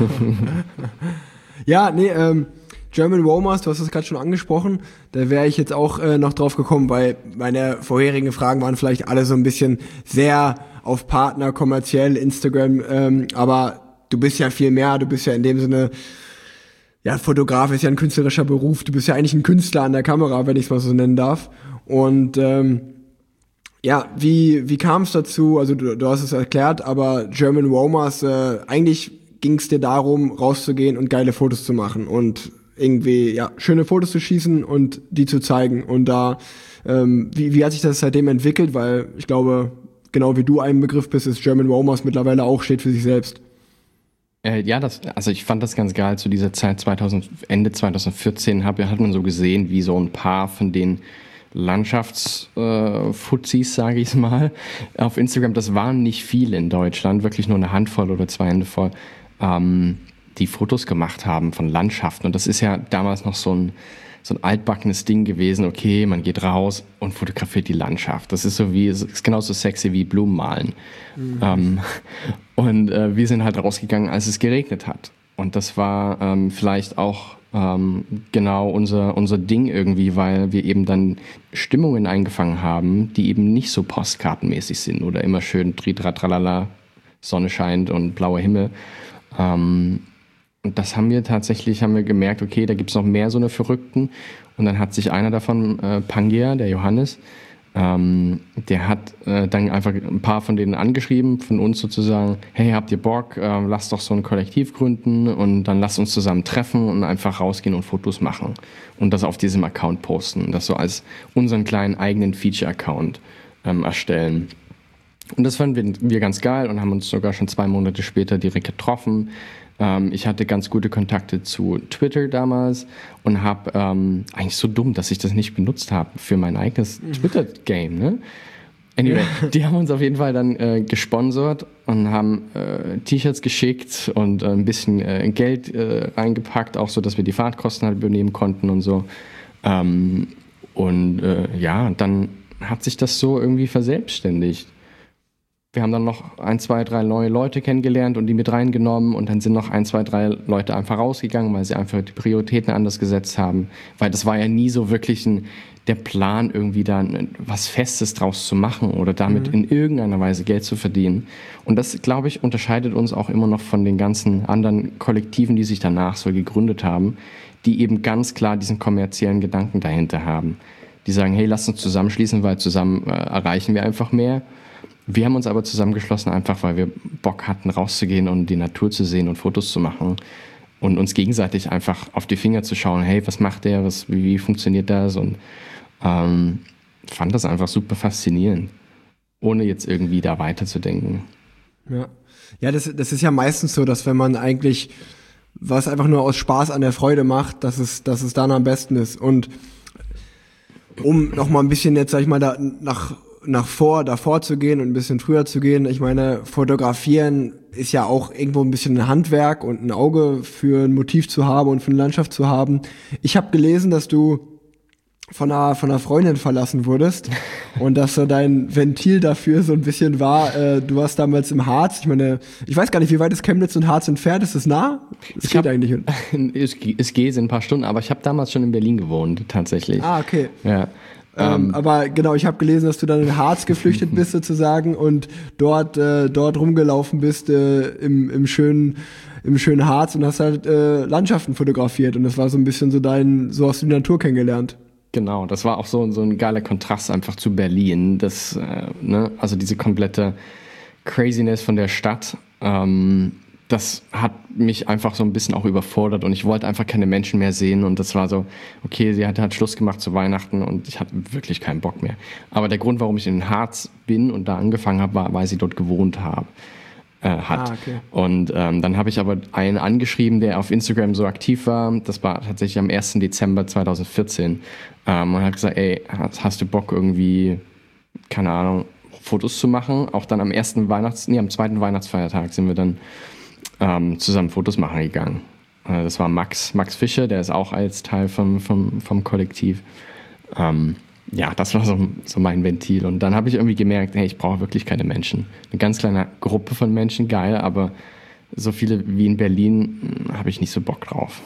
Ja. Ja, nee, ähm, German Romers, du hast es gerade schon angesprochen, da wäre ich jetzt auch äh, noch drauf gekommen, weil meine vorherigen Fragen waren vielleicht alle so ein bisschen sehr auf Partner, kommerziell, Instagram, ähm, aber du bist ja viel mehr, du bist ja in dem Sinne, ja, Fotograf ist ja ein künstlerischer Beruf, du bist ja eigentlich ein Künstler an der Kamera, wenn ich es mal so nennen darf. Und ähm, ja, wie wie kam es dazu, also du, du hast es erklärt, aber German Romers, äh, eigentlich ging es dir darum, rauszugehen und geile Fotos zu machen und irgendwie ja schöne Fotos zu schießen und die zu zeigen. Und da, ähm, wie, wie hat sich das seitdem entwickelt? Weil ich glaube, genau wie du ein Begriff bist, ist German Romers mittlerweile auch steht für sich selbst. Äh, ja, das, also ich fand das ganz geil. Zu dieser Zeit, zweitausend, Ende zweitausendvierzehn, hab, hat man so gesehen, wie so ein paar von den Landschaftsfuzis, äh, sage ich mal, auf Instagram, das waren nicht viele in Deutschland, wirklich nur eine Handvoll oder zwei Hände voll, ähm, die Fotos gemacht haben von Landschaften. Und das ist ja damals noch so ein, so ein altbackenes Ding gewesen. Okay, man geht raus und fotografiert die Landschaft. Das ist so wie, ist genauso sexy wie Blumen malen. Mhm. Ähm, und äh, wir sind halt rausgegangen, als es geregnet hat. Und das war ähm, vielleicht auch ähm, genau unser, unser Ding irgendwie, weil wir eben dann Stimmungen eingefangen haben, die eben nicht so postkartenmäßig sind oder immer schön tritratralala, Sonne scheint und blauer Himmel. Ähm, und das haben wir tatsächlich, haben wir gemerkt, okay, da gibt's noch mehr so eine Verrückten. Und dann hat sich einer davon, äh, Pangia, der Johannes, ähm, der hat äh, dann einfach ein paar von denen angeschrieben, von uns sozusagen, hey, habt ihr Bock, äh, lasst doch so ein Kollektiv gründen und dann lasst uns zusammen treffen und einfach rausgehen und Fotos machen und das auf diesem Account posten, das so als unseren kleinen eigenen Feature-Account ähm, erstellen. Und das fanden wir, wir ganz geil und haben uns sogar schon zwei Monate später direkt getroffen. Ähm, ich hatte ganz gute Kontakte zu Twitter damals und habe ähm, eigentlich so dumm, dass ich das nicht benutzt habe für mein eigenes Twitter-Game. Ne? Anyway, ja. Die haben uns auf jeden Fall dann äh, gesponsert und haben äh, T-Shirts geschickt und äh, ein bisschen äh, Geld äh, reingepackt, auch so, dass wir die Fahrtkosten halt übernehmen konnten und so. Ähm, und äh, ja, dann hat sich das so irgendwie verselbstständigt. Wir haben dann noch ein, zwei, drei neue Leute kennengelernt und die mit reingenommen und dann sind noch ein, zwei, drei Leute einfach rausgegangen, weil sie einfach die Prioritäten anders gesetzt haben. Weil das war ja nie so wirklich ein, der Plan, irgendwie da was Festes draus zu machen oder damit mhm. in irgendeiner Weise Geld zu verdienen. Und das, glaube ich, unterscheidet uns auch immer noch von den ganzen anderen Kollektiven, die sich danach so gegründet haben, die eben ganz klar diesen kommerziellen Gedanken dahinter haben. Die sagen, hey, lass uns zusammenschließen, weil zusammen äh, erreichen wir einfach mehr. Wir haben uns aber zusammengeschlossen, einfach weil wir Bock hatten, rauszugehen und die Natur zu sehen und Fotos zu machen und uns gegenseitig einfach auf die Finger zu schauen, hey, was macht der, was, wie, wie funktioniert das? Und ähm, fand das einfach super faszinierend, ohne jetzt irgendwie da weiterzudenken. Ja, ja das, das ist ja meistens so, dass wenn man eigentlich was einfach nur aus Spaß an der Freude macht, dass es, dass es dann am besten ist. Und um noch mal ein bisschen jetzt, sag ich mal, da nach nach vor, davor zu gehen und ein bisschen früher zu gehen. Ich meine, fotografieren ist ja auch irgendwo ein bisschen ein Handwerk und ein Auge für ein Motiv zu haben und für eine Landschaft zu haben. Ich habe gelesen, dass du von einer, von einer Freundin verlassen wurdest und dass so dein Ventil dafür so ein bisschen war, äh, du warst damals im Harz. Ich meine, ich weiß gar nicht, wie weit ist Chemnitz und Harz entfernt? Ist es nah? Es geht hab, eigentlich. Es, es geht in ein paar Stunden, aber ich habe damals schon in Berlin gewohnt, tatsächlich. Ah, okay. Ja. Ähm, ähm, aber genau, ich habe gelesen, dass du dann in Harz geflüchtet bist sozusagen und dort äh, dort rumgelaufen bist äh, im im schönen im schönen Harz und hast halt äh, Landschaften fotografiert und das war so ein bisschen so dein, so hast du die Natur kennengelernt. Genau, das war auch so so ein geiler Kontrast einfach zu Berlin, das äh, ne, also diese komplette Craziness von der Stadt. Ähm, das hat mich einfach so ein bisschen auch überfordert und ich wollte einfach keine Menschen mehr sehen und das war so, okay, sie hat halt Schluss gemacht zu Weihnachten und ich hatte wirklich keinen Bock mehr. Aber der Grund, warum ich in Harz bin und da angefangen habe, war, weil sie dort gewohnt habe, äh, hat. Ah, okay. Und ähm, dann habe ich aber einen angeschrieben, der auf Instagram so aktiv war, das war tatsächlich am ersten Dezember zweitausendvierzehn ähm, und hat gesagt, ey, hast, hast du Bock irgendwie, keine Ahnung, Fotos zu machen? Auch dann am ersten Weihnachts-, nee, am zweiten Weihnachtsfeiertag sind wir dann Ähm, zusammen Fotos machen gegangen. Äh, das war Max, Max Fischer, der ist auch als Teil vom, vom, vom Kollektiv. Ähm, ja, das war so, so mein Ventil. Und dann habe ich irgendwie gemerkt, hey, ich brauche wirklich keine Menschen. Eine ganz kleine Gruppe von Menschen, geil, aber so viele wie in Berlin habe ich nicht so Bock drauf.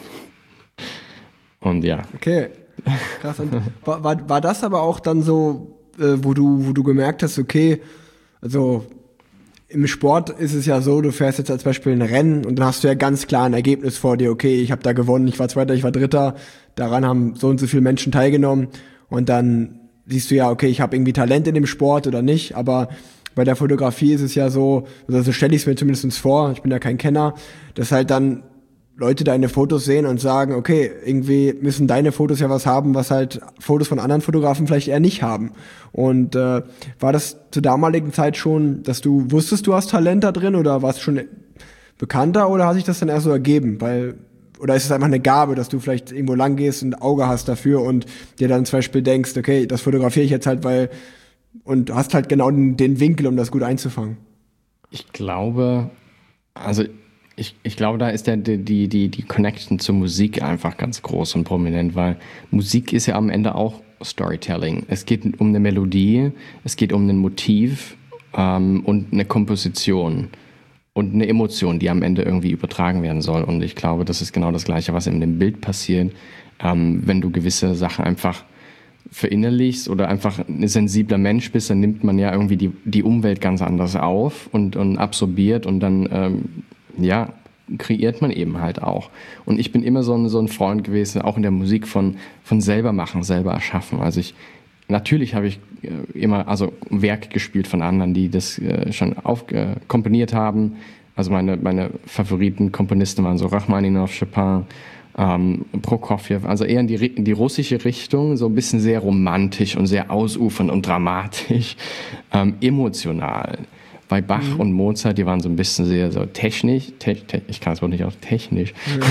Und ja. Okay, krass. Und war, war, war das aber auch dann so, äh, wo du, wo du gemerkt hast, okay, also im Sport ist es ja so, du fährst jetzt als Beispiel ein Rennen und dann hast du ja ganz klar ein Ergebnis vor dir, okay, ich habe da gewonnen, ich war Zweiter, ich war Dritter, daran haben so und so viele Menschen teilgenommen und dann siehst du ja, okay, ich habe irgendwie Talent in dem Sport oder nicht, aber bei der Fotografie ist es ja so, also so stelle ich es mir zumindest vor, ich bin ja kein Kenner, dass halt dann Leute deine Fotos sehen und sagen, okay, irgendwie müssen deine Fotos ja was haben, was halt Fotos von anderen Fotografen vielleicht eher nicht haben. Und äh, war das zur damaligen Zeit schon, dass du wusstest, du hast Talent da drin oder warst du schon bekannter oder hat sich das dann erst so ergeben? Weil, oder ist es einfach eine Gabe, dass du vielleicht irgendwo lang gehst und ein Auge hast dafür und dir dann zum Beispiel denkst, okay, das fotografiere ich jetzt halt, weil, und hast halt genau den, den Winkel, um das gut einzufangen? Ich glaube, also Ich, ich glaube, da ist der, die, die, die Connection zur Musik einfach ganz groß und prominent, weil Musik ist ja am Ende auch Storytelling. Es geht um eine Melodie, es geht um ein Motiv ähm, und eine Komposition und eine Emotion, die am Ende irgendwie übertragen werden soll. Und ich glaube, das ist genau das Gleiche, was in dem Bild passiert, ähm, wenn du gewisse Sachen einfach verinnerlichst oder einfach ein sensibler Mensch bist, dann nimmt man ja irgendwie die, die Umwelt ganz anders auf und, und absorbiert und dann ähm, ja, kreiert man eben halt auch. Und ich bin immer so ein, so ein Freund gewesen, auch in der Musik von, von selber machen, selber erschaffen. Also ich, natürlich habe ich äh, immer, also Werke gespielt von anderen, die das äh, schon auf, äh, komponiert haben. Also meine, meine Favoriten-Komponisten waren so Rachmaninoff, Chopin, ähm, Prokofjew, also eher in die, in die russische Richtung, so ein bisschen sehr romantisch und sehr ausufernd und dramatisch, ähm, emotional. Bei Bach mhm. und Mozart, die waren so ein bisschen sehr so technisch, te- te- ich kann es wohl nicht auch technisch.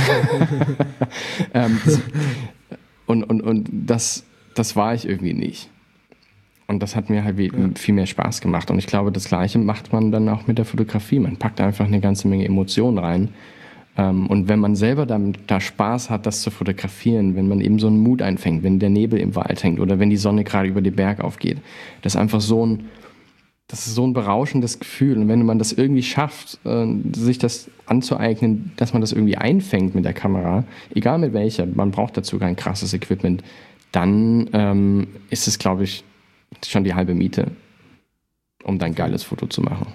ähm, das, und und, und das, das war ich irgendwie nicht. Und das hat mir halt wie, ja. viel mehr Spaß gemacht. Und ich glaube, das Gleiche macht man dann auch mit der Fotografie. Man packt einfach eine ganze Menge Emotionen rein. Ähm, und wenn man selber damit, da Spaß hat, das zu fotografieren, wenn man eben so einen Mut einfängt, wenn der Nebel im Wald hängt oder wenn die Sonne gerade über den Berg aufgeht, das ist einfach so ein das ist so ein berauschendes Gefühl. Und wenn man das irgendwie schafft, äh, sich das anzueignen, dass man das irgendwie einfängt mit der Kamera, egal mit welcher, man braucht dazu kein krasses Equipment, dann ähm, ist es, glaube ich, schon die halbe Miete, um dann ein geiles Foto zu machen.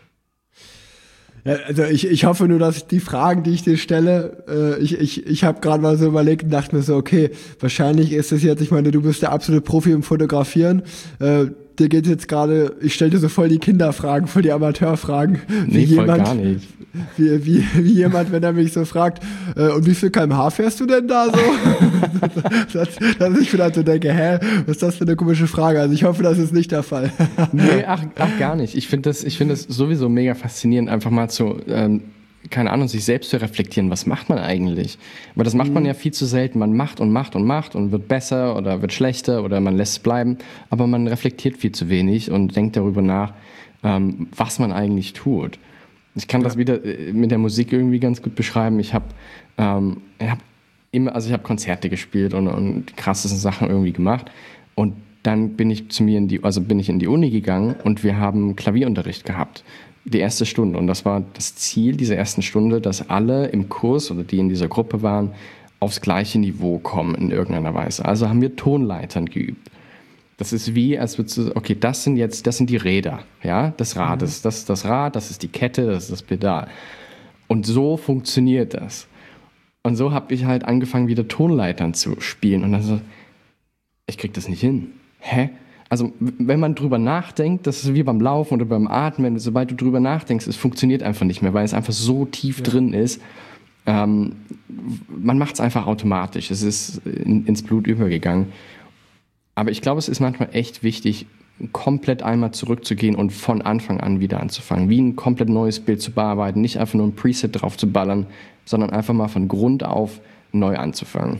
Ja, also ich, ich hoffe nur, dass die Fragen, die ich dir stelle, äh, ich, ich, ich habe gerade mal so überlegt und dachte mir so, okay, wahrscheinlich ist es jetzt, ich meine, du bist der absolute Profi im Fotografieren, äh, dir geht jetzt gerade, ich stelle dir so voll die Kinderfragen, voll die Amateurfragen. Wie Nee, voll jemand, gar nicht. Wie, wie, wie jemand, wenn er mich so fragt, äh, und wie viel Kilometer pro Stunde fährst du denn da so? dass, dass ich vielleicht so denke, hä, was ist das für eine komische Frage? Also ich hoffe, das ist nicht der Fall. Nee, ach, ach gar nicht. Ich finde das, ich finde das sowieso mega faszinierend, einfach mal zu, ähm, keine Ahnung, sich selbst zu reflektieren. Was macht man eigentlich? Aber das macht man ja viel zu selten. Man macht und macht und macht und wird besser oder wird schlechter oder man lässt es bleiben. Aber man reflektiert viel zu wenig und denkt darüber nach, ähm, was man eigentlich tut. Ich kann ja. das wieder mit der Musik irgendwie ganz gut beschreiben. Ich habe ähm, ich hab immer, also ich habe Konzerte gespielt und, und die krassesten Sachen irgendwie gemacht. Und dann bin ich zu mir in die, also bin ich in die Uni gegangen und wir haben Klavierunterricht gehabt. Die erste Stunde. Und das war das Ziel dieser ersten Stunde, dass alle im Kurs oder die in dieser Gruppe waren, aufs gleiche Niveau kommen in irgendeiner Weise. Also haben wir Tonleitern geübt. Das ist wie, als würdest du, okay, das sind jetzt, das sind die Räder, ja, des Rades. Das ist das Rad, das ist die Kette, das ist das Pedal. Und so funktioniert das. Und so habe ich halt angefangen, wieder Tonleitern zu spielen. Und dann so, ich krieg das nicht hin. Hä? Also wenn man drüber nachdenkt, das ist wie beim Laufen oder beim Atmen, sobald du drüber nachdenkst, es funktioniert einfach nicht mehr, weil es einfach so tief ja. drin ist. Ähm, man macht es einfach automatisch, es ist in, ins Blut übergegangen. Aber ich glaube, es ist manchmal echt wichtig, komplett einmal zurückzugehen und von Anfang an wieder anzufangen, wie ein komplett neues Bild zu bearbeiten, nicht einfach nur ein Preset drauf zu ballern, sondern einfach mal von Grund auf neu anzufangen.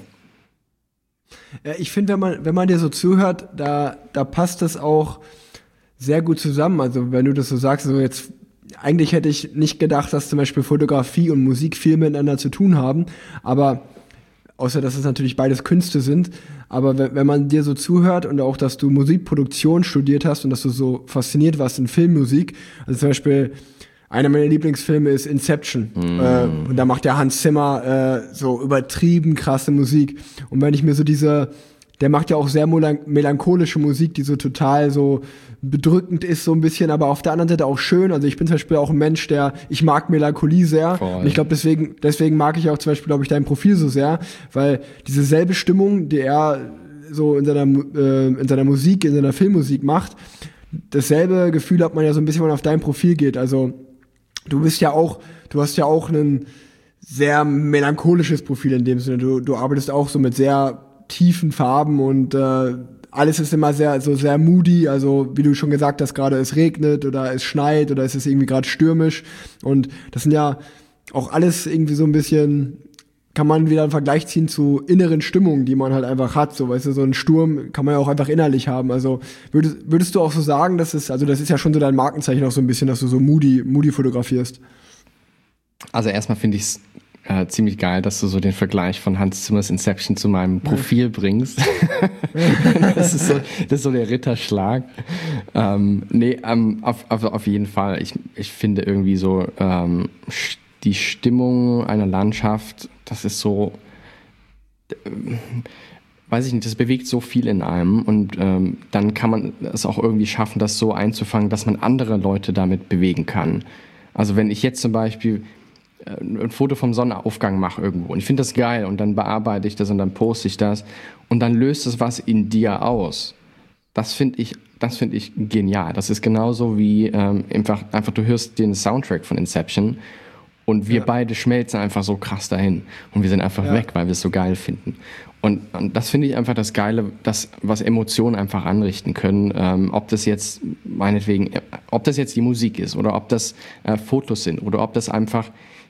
Ich finde, wenn man, wenn man dir so zuhört, da, da passt das auch sehr gut zusammen. Also wenn du das so sagst, so jetzt, eigentlich hätte ich nicht gedacht, dass zum Beispiel Fotografie und Musik viel miteinander zu tun haben, aber außer dass es natürlich beides Künste sind, aber wenn, wenn man dir so zuhört und auch, dass du Musikproduktion studiert hast und dass du so fasziniert warst in Filmmusik, also zum Beispiel einer meiner Lieblingsfilme ist Inception. Mm. Äh, und da macht der Hans Zimmer äh, so übertrieben krasse Musik. Und wenn ich mir so diese, der macht ja auch sehr melancholische Musik, die so total so bedrückend ist, so ein bisschen, aber auf der anderen Seite auch schön. Also ich bin zum Beispiel auch ein Mensch, der, ich mag Melancholie sehr. Voll. Und ich glaube, deswegen, deswegen mag ich auch zum Beispiel, glaube ich, dein Profil so sehr, weil diese selbe Stimmung, die er so in seiner, äh, in seiner Musik, in seiner Filmmusik macht, dasselbe Gefühl hat man ja so ein bisschen, wenn man auf dein Profil geht. Also du bist ja auch, du hast ja auch ein sehr melancholisches Profil in dem Sinne. Du, du arbeitest auch so mit sehr tiefen Farben und äh, alles ist immer sehr, so sehr moody. Also wie du schon gesagt hast, gerade es regnet oder es schneit oder es ist irgendwie gerade stürmisch. Und das sind ja auch alles irgendwie so ein bisschen, kann man wieder einen Vergleich ziehen zu inneren Stimmungen, die man halt einfach hat. So, weißt du, so ein Sturm kann man ja auch einfach innerlich haben. Also würdest, würdest du auch so sagen, dass es, also das ist ja schon so dein Markenzeichen auch so ein bisschen, dass du so moody, moody fotografierst? Also erstmal finde ich es äh, ziemlich geil, dass du so den Vergleich von Hans Zimmers Inception zu meinem Profil bringst. das, ist so, das ist so der Ritterschlag. Ähm, nee, ähm, auf, auf, auf jeden Fall. Ich, ich finde irgendwie so ähm, die Stimmung einer Landschaft, das ist so, äh, weiß ich nicht, das bewegt so viel in einem und ähm, dann kann man es auch irgendwie schaffen, das so einzufangen, dass man andere Leute damit bewegen kann. Also wenn ich jetzt zum Beispiel äh, ein Foto vom Sonnenaufgang mache irgendwo und ich finde das geil und dann bearbeite ich das und dann poste ich das und dann löst es was in dir aus. Das finde ich, das finde ich genial. Das ist genauso wie ähm, einfach, einfach du hörst den Soundtrack von Inception und wir ja. beide schmelzen einfach so krass dahin. Und wir sind einfach ja. weg, weil wir es so geil finden. Und, und das finde ich einfach das Geile, das, was Emotionen einfach anrichten können. Ähm, ob das jetzt, meinetwegen, ob das jetzt die Musik ist oder ob das äh, Fotos sind oder ob das einfach,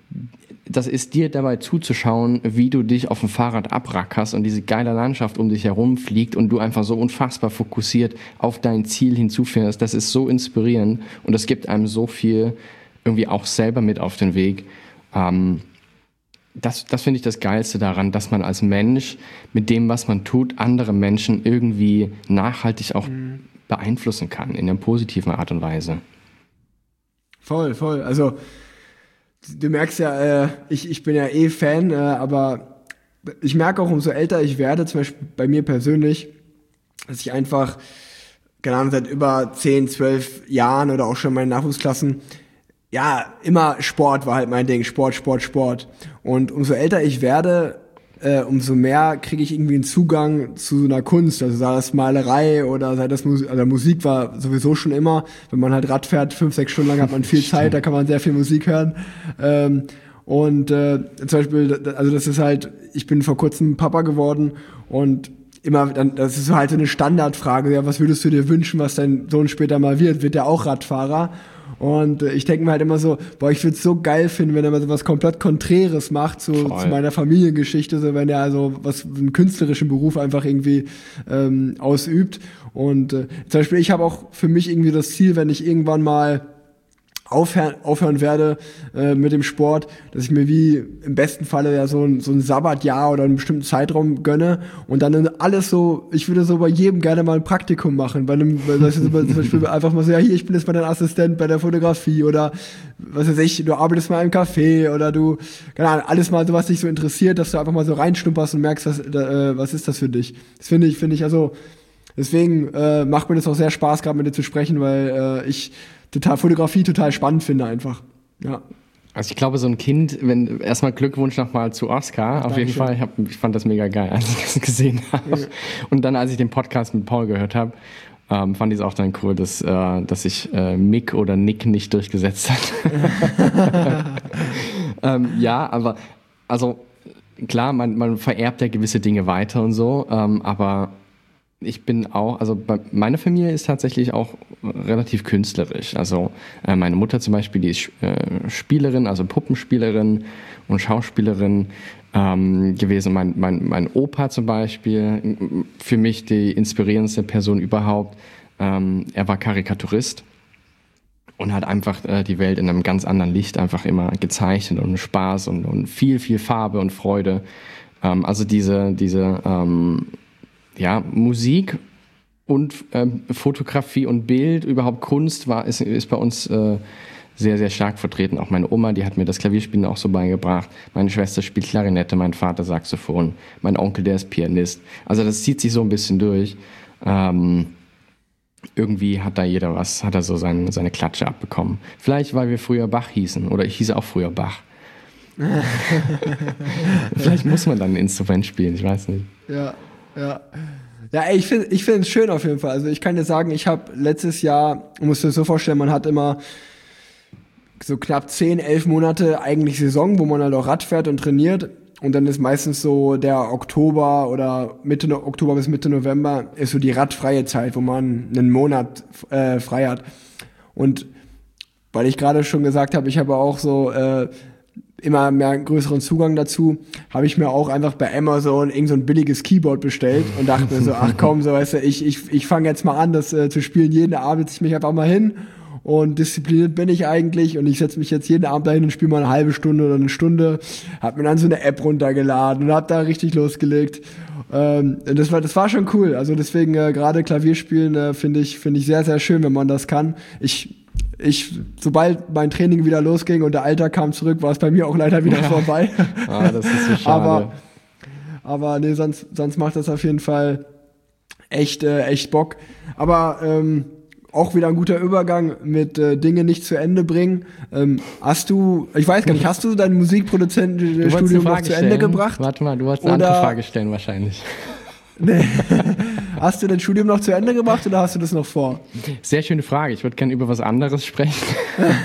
das ist dir dabei zuzuschauen, wie du dich auf dem Fahrrad abrackerst und diese geile Landschaft um dich herum fliegt und du einfach so unfassbar fokussiert auf dein Ziel hinzufährst. Das ist so inspirierend und das gibt einem so viel irgendwie auch selber mit auf den Weg. Ähm, das das finde ich das Geilste daran, dass man als Mensch mit dem, was man tut, andere Menschen irgendwie nachhaltig auch mhm. beeinflussen kann in einer positiven Art und Weise. Voll, voll. Also du merkst ja, äh, ich, ich bin ja eh Fan, äh, aber ich merke auch, umso älter ich werde, zum Beispiel bei mir persönlich, dass ich einfach, keine Ahnung, seit über zehn, zwölf Jahren oder auch schon in meinen Nachwuchsklassen, ja, immer Sport war halt mein Ding, Sport, Sport, Sport. Und umso älter ich werde, äh, umso mehr kriege ich irgendwie einen Zugang zu einer Kunst, also sei das Malerei oder sei das Musik, also Musik war sowieso schon immer, wenn man halt Rad fährt, fünf, sechs Stunden lang hat man viel Zeit, da kann man sehr viel Musik hören. Ähm, und äh, zum Beispiel, also das ist halt, ich bin vor kurzem Papa geworden und immer, dann, das ist halt so eine Standardfrage, ja, was würdest du dir wünschen, was dein Sohn später mal wird? Wird der auch Radfahrer? Und äh, ich denke mir halt immer so, boah, ich würde es so geil finden, wenn er mal so was komplett Konträres macht zu, zu meiner Familiengeschichte, so wenn er also was einen künstlerischen Beruf einfach irgendwie ähm, ausübt. Und äh, zum Beispiel, ich habe auch für mich irgendwie das Ziel, wenn ich irgendwann mal aufhören, aufhören werde äh, mit dem Sport, dass ich mir wie im besten Falle ja so ein, so ein Sabbatjahr oder einen bestimmten Zeitraum gönne und dann alles so, ich würde so bei jedem gerne mal ein Praktikum machen, bei einem, bei, zum Beispiel einfach mal so, ja hier, ich bin jetzt mal dein Assistent bei der Fotografie oder was weiß ich, du arbeitest mal im Café oder du, keine Ahnung, alles mal so, was dich so interessiert, dass du einfach mal so reinschnupperst und merkst, was, äh, was ist das für dich. Das finde ich, finde ich, also deswegen äh, macht mir das auch sehr Spaß, gerade mit dir zu sprechen, weil äh, ich total Fotografie total spannend finde einfach. Ja. Also ich glaube, so ein Kind, wenn erstmal Glückwunsch nochmal zu Oscar, ja, auf jeden Fall. Ich, hab, ich fand das mega geil, als ich das gesehen habe. Ja. Und dann, als ich den Podcast mit Paul gehört habe, ähm, fand ich es auch dann cool, dass, äh, dass sich äh, Mick oder Nick nicht durchgesetzt hat. ähm, ja, aber also klar, man, man vererbt ja gewisse Dinge weiter und so, ähm, aber ich bin auch, also bei, meine Familie ist tatsächlich auch relativ künstlerisch. Also äh, meine Mutter zum Beispiel, die ist äh, Spielerin, also Puppenspielerin und Schauspielerin ähm, gewesen. Mein, mein, mein Opa zum Beispiel, für mich die inspirierendste Person überhaupt. Ähm, er war Karikaturist und hat einfach äh, die Welt in einem ganz anderen Licht einfach immer gezeichnet und Spaß und, und viel, viel Farbe und Freude. Ähm, also diese, diese ähm, ja, Musik und äh, Fotografie und Bild, überhaupt Kunst war, ist, ist bei uns äh, sehr, sehr stark vertreten. Auch meine Oma, die hat mir das Klavierspielen auch so beigebracht. Meine Schwester spielt Klarinette, mein Vater Saxophon, mein Onkel, der ist Pianist. Also das zieht sich so ein bisschen durch. Ähm, irgendwie hat da jeder was, hat er so seine, seine Klatsche abbekommen. Vielleicht, weil wir früher Bach hießen oder ich hieß auch früher Bach. Vielleicht muss man dann ein Instrument spielen, ich weiß nicht. Ja. Ja, ja, ey, ich finde ich finde es schön auf jeden Fall. Also ich kann dir sagen, ich habe letztes Jahr, du musst dir das so vorstellen, man hat immer so knapp zehn, elf Monate eigentlich Saison, wo man halt auch Rad fährt und trainiert. Und dann ist meistens so der Oktober oder Mitte Oktober bis Mitte November ist so die radfreie Zeit, wo man einen Monat äh, frei hat. Und weil ich gerade schon gesagt habe, ich habe auch so äh, immer mehr größeren Zugang dazu, habe ich mir auch einfach bei Amazon irgend so ein billiges Keyboard bestellt und dachte mir so, ach komm, so weißt du, ich ich ich fange jetzt mal an, das äh, zu spielen. Jeden Abend setze ich mich einfach mal hin und diszipliniert bin ich eigentlich und ich setze mich jetzt jeden Abend dahin und spiele mal eine halbe Stunde oder eine Stunde. Hab mir dann so eine App runtergeladen und hab da richtig losgelegt. Ähm, das war das war schon cool. Also deswegen äh, gerade Klavierspielen äh, finde ich finde ich sehr sehr schön, wenn man das kann. Ich Ich, sobald mein Training wieder losging und der Alltag kam zurück, war es bei mir auch leider wieder ja. vorbei. Ah, das ist so schade. Aber, aber nee, sonst, sonst macht das auf jeden Fall echt, äh, echt Bock. Aber ähm, auch wieder ein guter Übergang mit äh, Dinge nicht zu Ende bringen. Ähm, hast du, ich weiß gar nicht, hast du dein Musikproduzentenstudium noch zu Ende gebracht? Warte mal, du wolltest eine andere Frage stellen wahrscheinlich. Nee. Hast du dein Studium noch zu Ende gemacht oder hast du das noch vor? Sehr schöne Frage. Ich würde gerne über was anderes sprechen.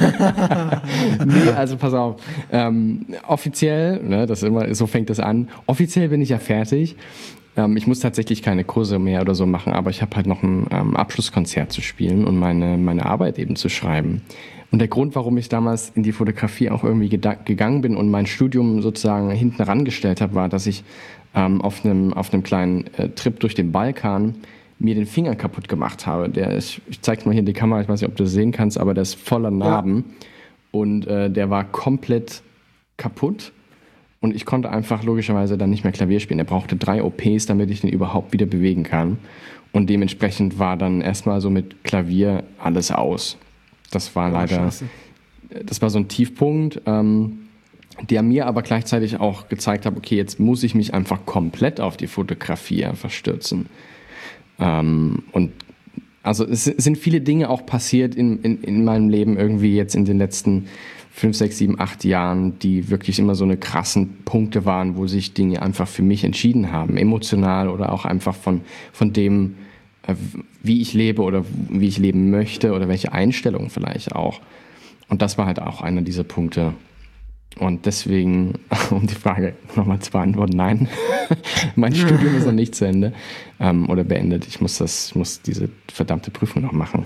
Nee, also pass auf. Ähm, offiziell, ne, das ist immer, so fängt das an. Offiziell bin ich ja fertig. Ähm, ich muss tatsächlich keine Kurse mehr oder so machen, aber ich habe halt noch ein ähm, Abschlusskonzert zu spielen und meine, meine Arbeit eben zu schreiben. Und der Grund, warum ich damals in die Fotografie auch irgendwie geda- gegangen bin und mein Studium sozusagen hinten rangestellt habe, war, dass ich ähm, auf einem auf einem kleinen äh, Trip durch den Balkan mir den Finger kaputt gemacht habe. Der ist, ich zeig's mal hier in die Kamera, ich weiß nicht, ob du das sehen kannst, aber der ist voller Narben. Ja. Und äh, der war komplett kaputt. Und ich konnte einfach logischerweise dann nicht mehr Klavier spielen. Er brauchte drei O Ps, damit ich den überhaupt wieder bewegen kann. Und dementsprechend war dann erstmal so mit Klavier alles aus. Das war leider, Scheiße. Das war so ein Tiefpunkt, ähm, der mir aber gleichzeitig auch gezeigt hat, okay, jetzt muss ich mich einfach komplett auf die Fotografie einfach stürzen. Ähm, und also es sind viele Dinge auch passiert in, in, in meinem Leben irgendwie jetzt in den letzten fünf, sechs, sieben, acht Jahren, die wirklich immer so eine krassen Punkte waren, wo sich Dinge einfach für mich entschieden haben, emotional oder auch einfach von, von dem, äh, wie ich lebe oder wie ich leben möchte oder welche Einstellung vielleicht auch. Und das war halt auch einer dieser Punkte. Und deswegen, um die Frage nochmal zu beantworten, nein, mein Studium ist noch nicht zu Ende ähm, oder beendet. Ich muss das, ich muss diese verdammte Prüfung noch machen.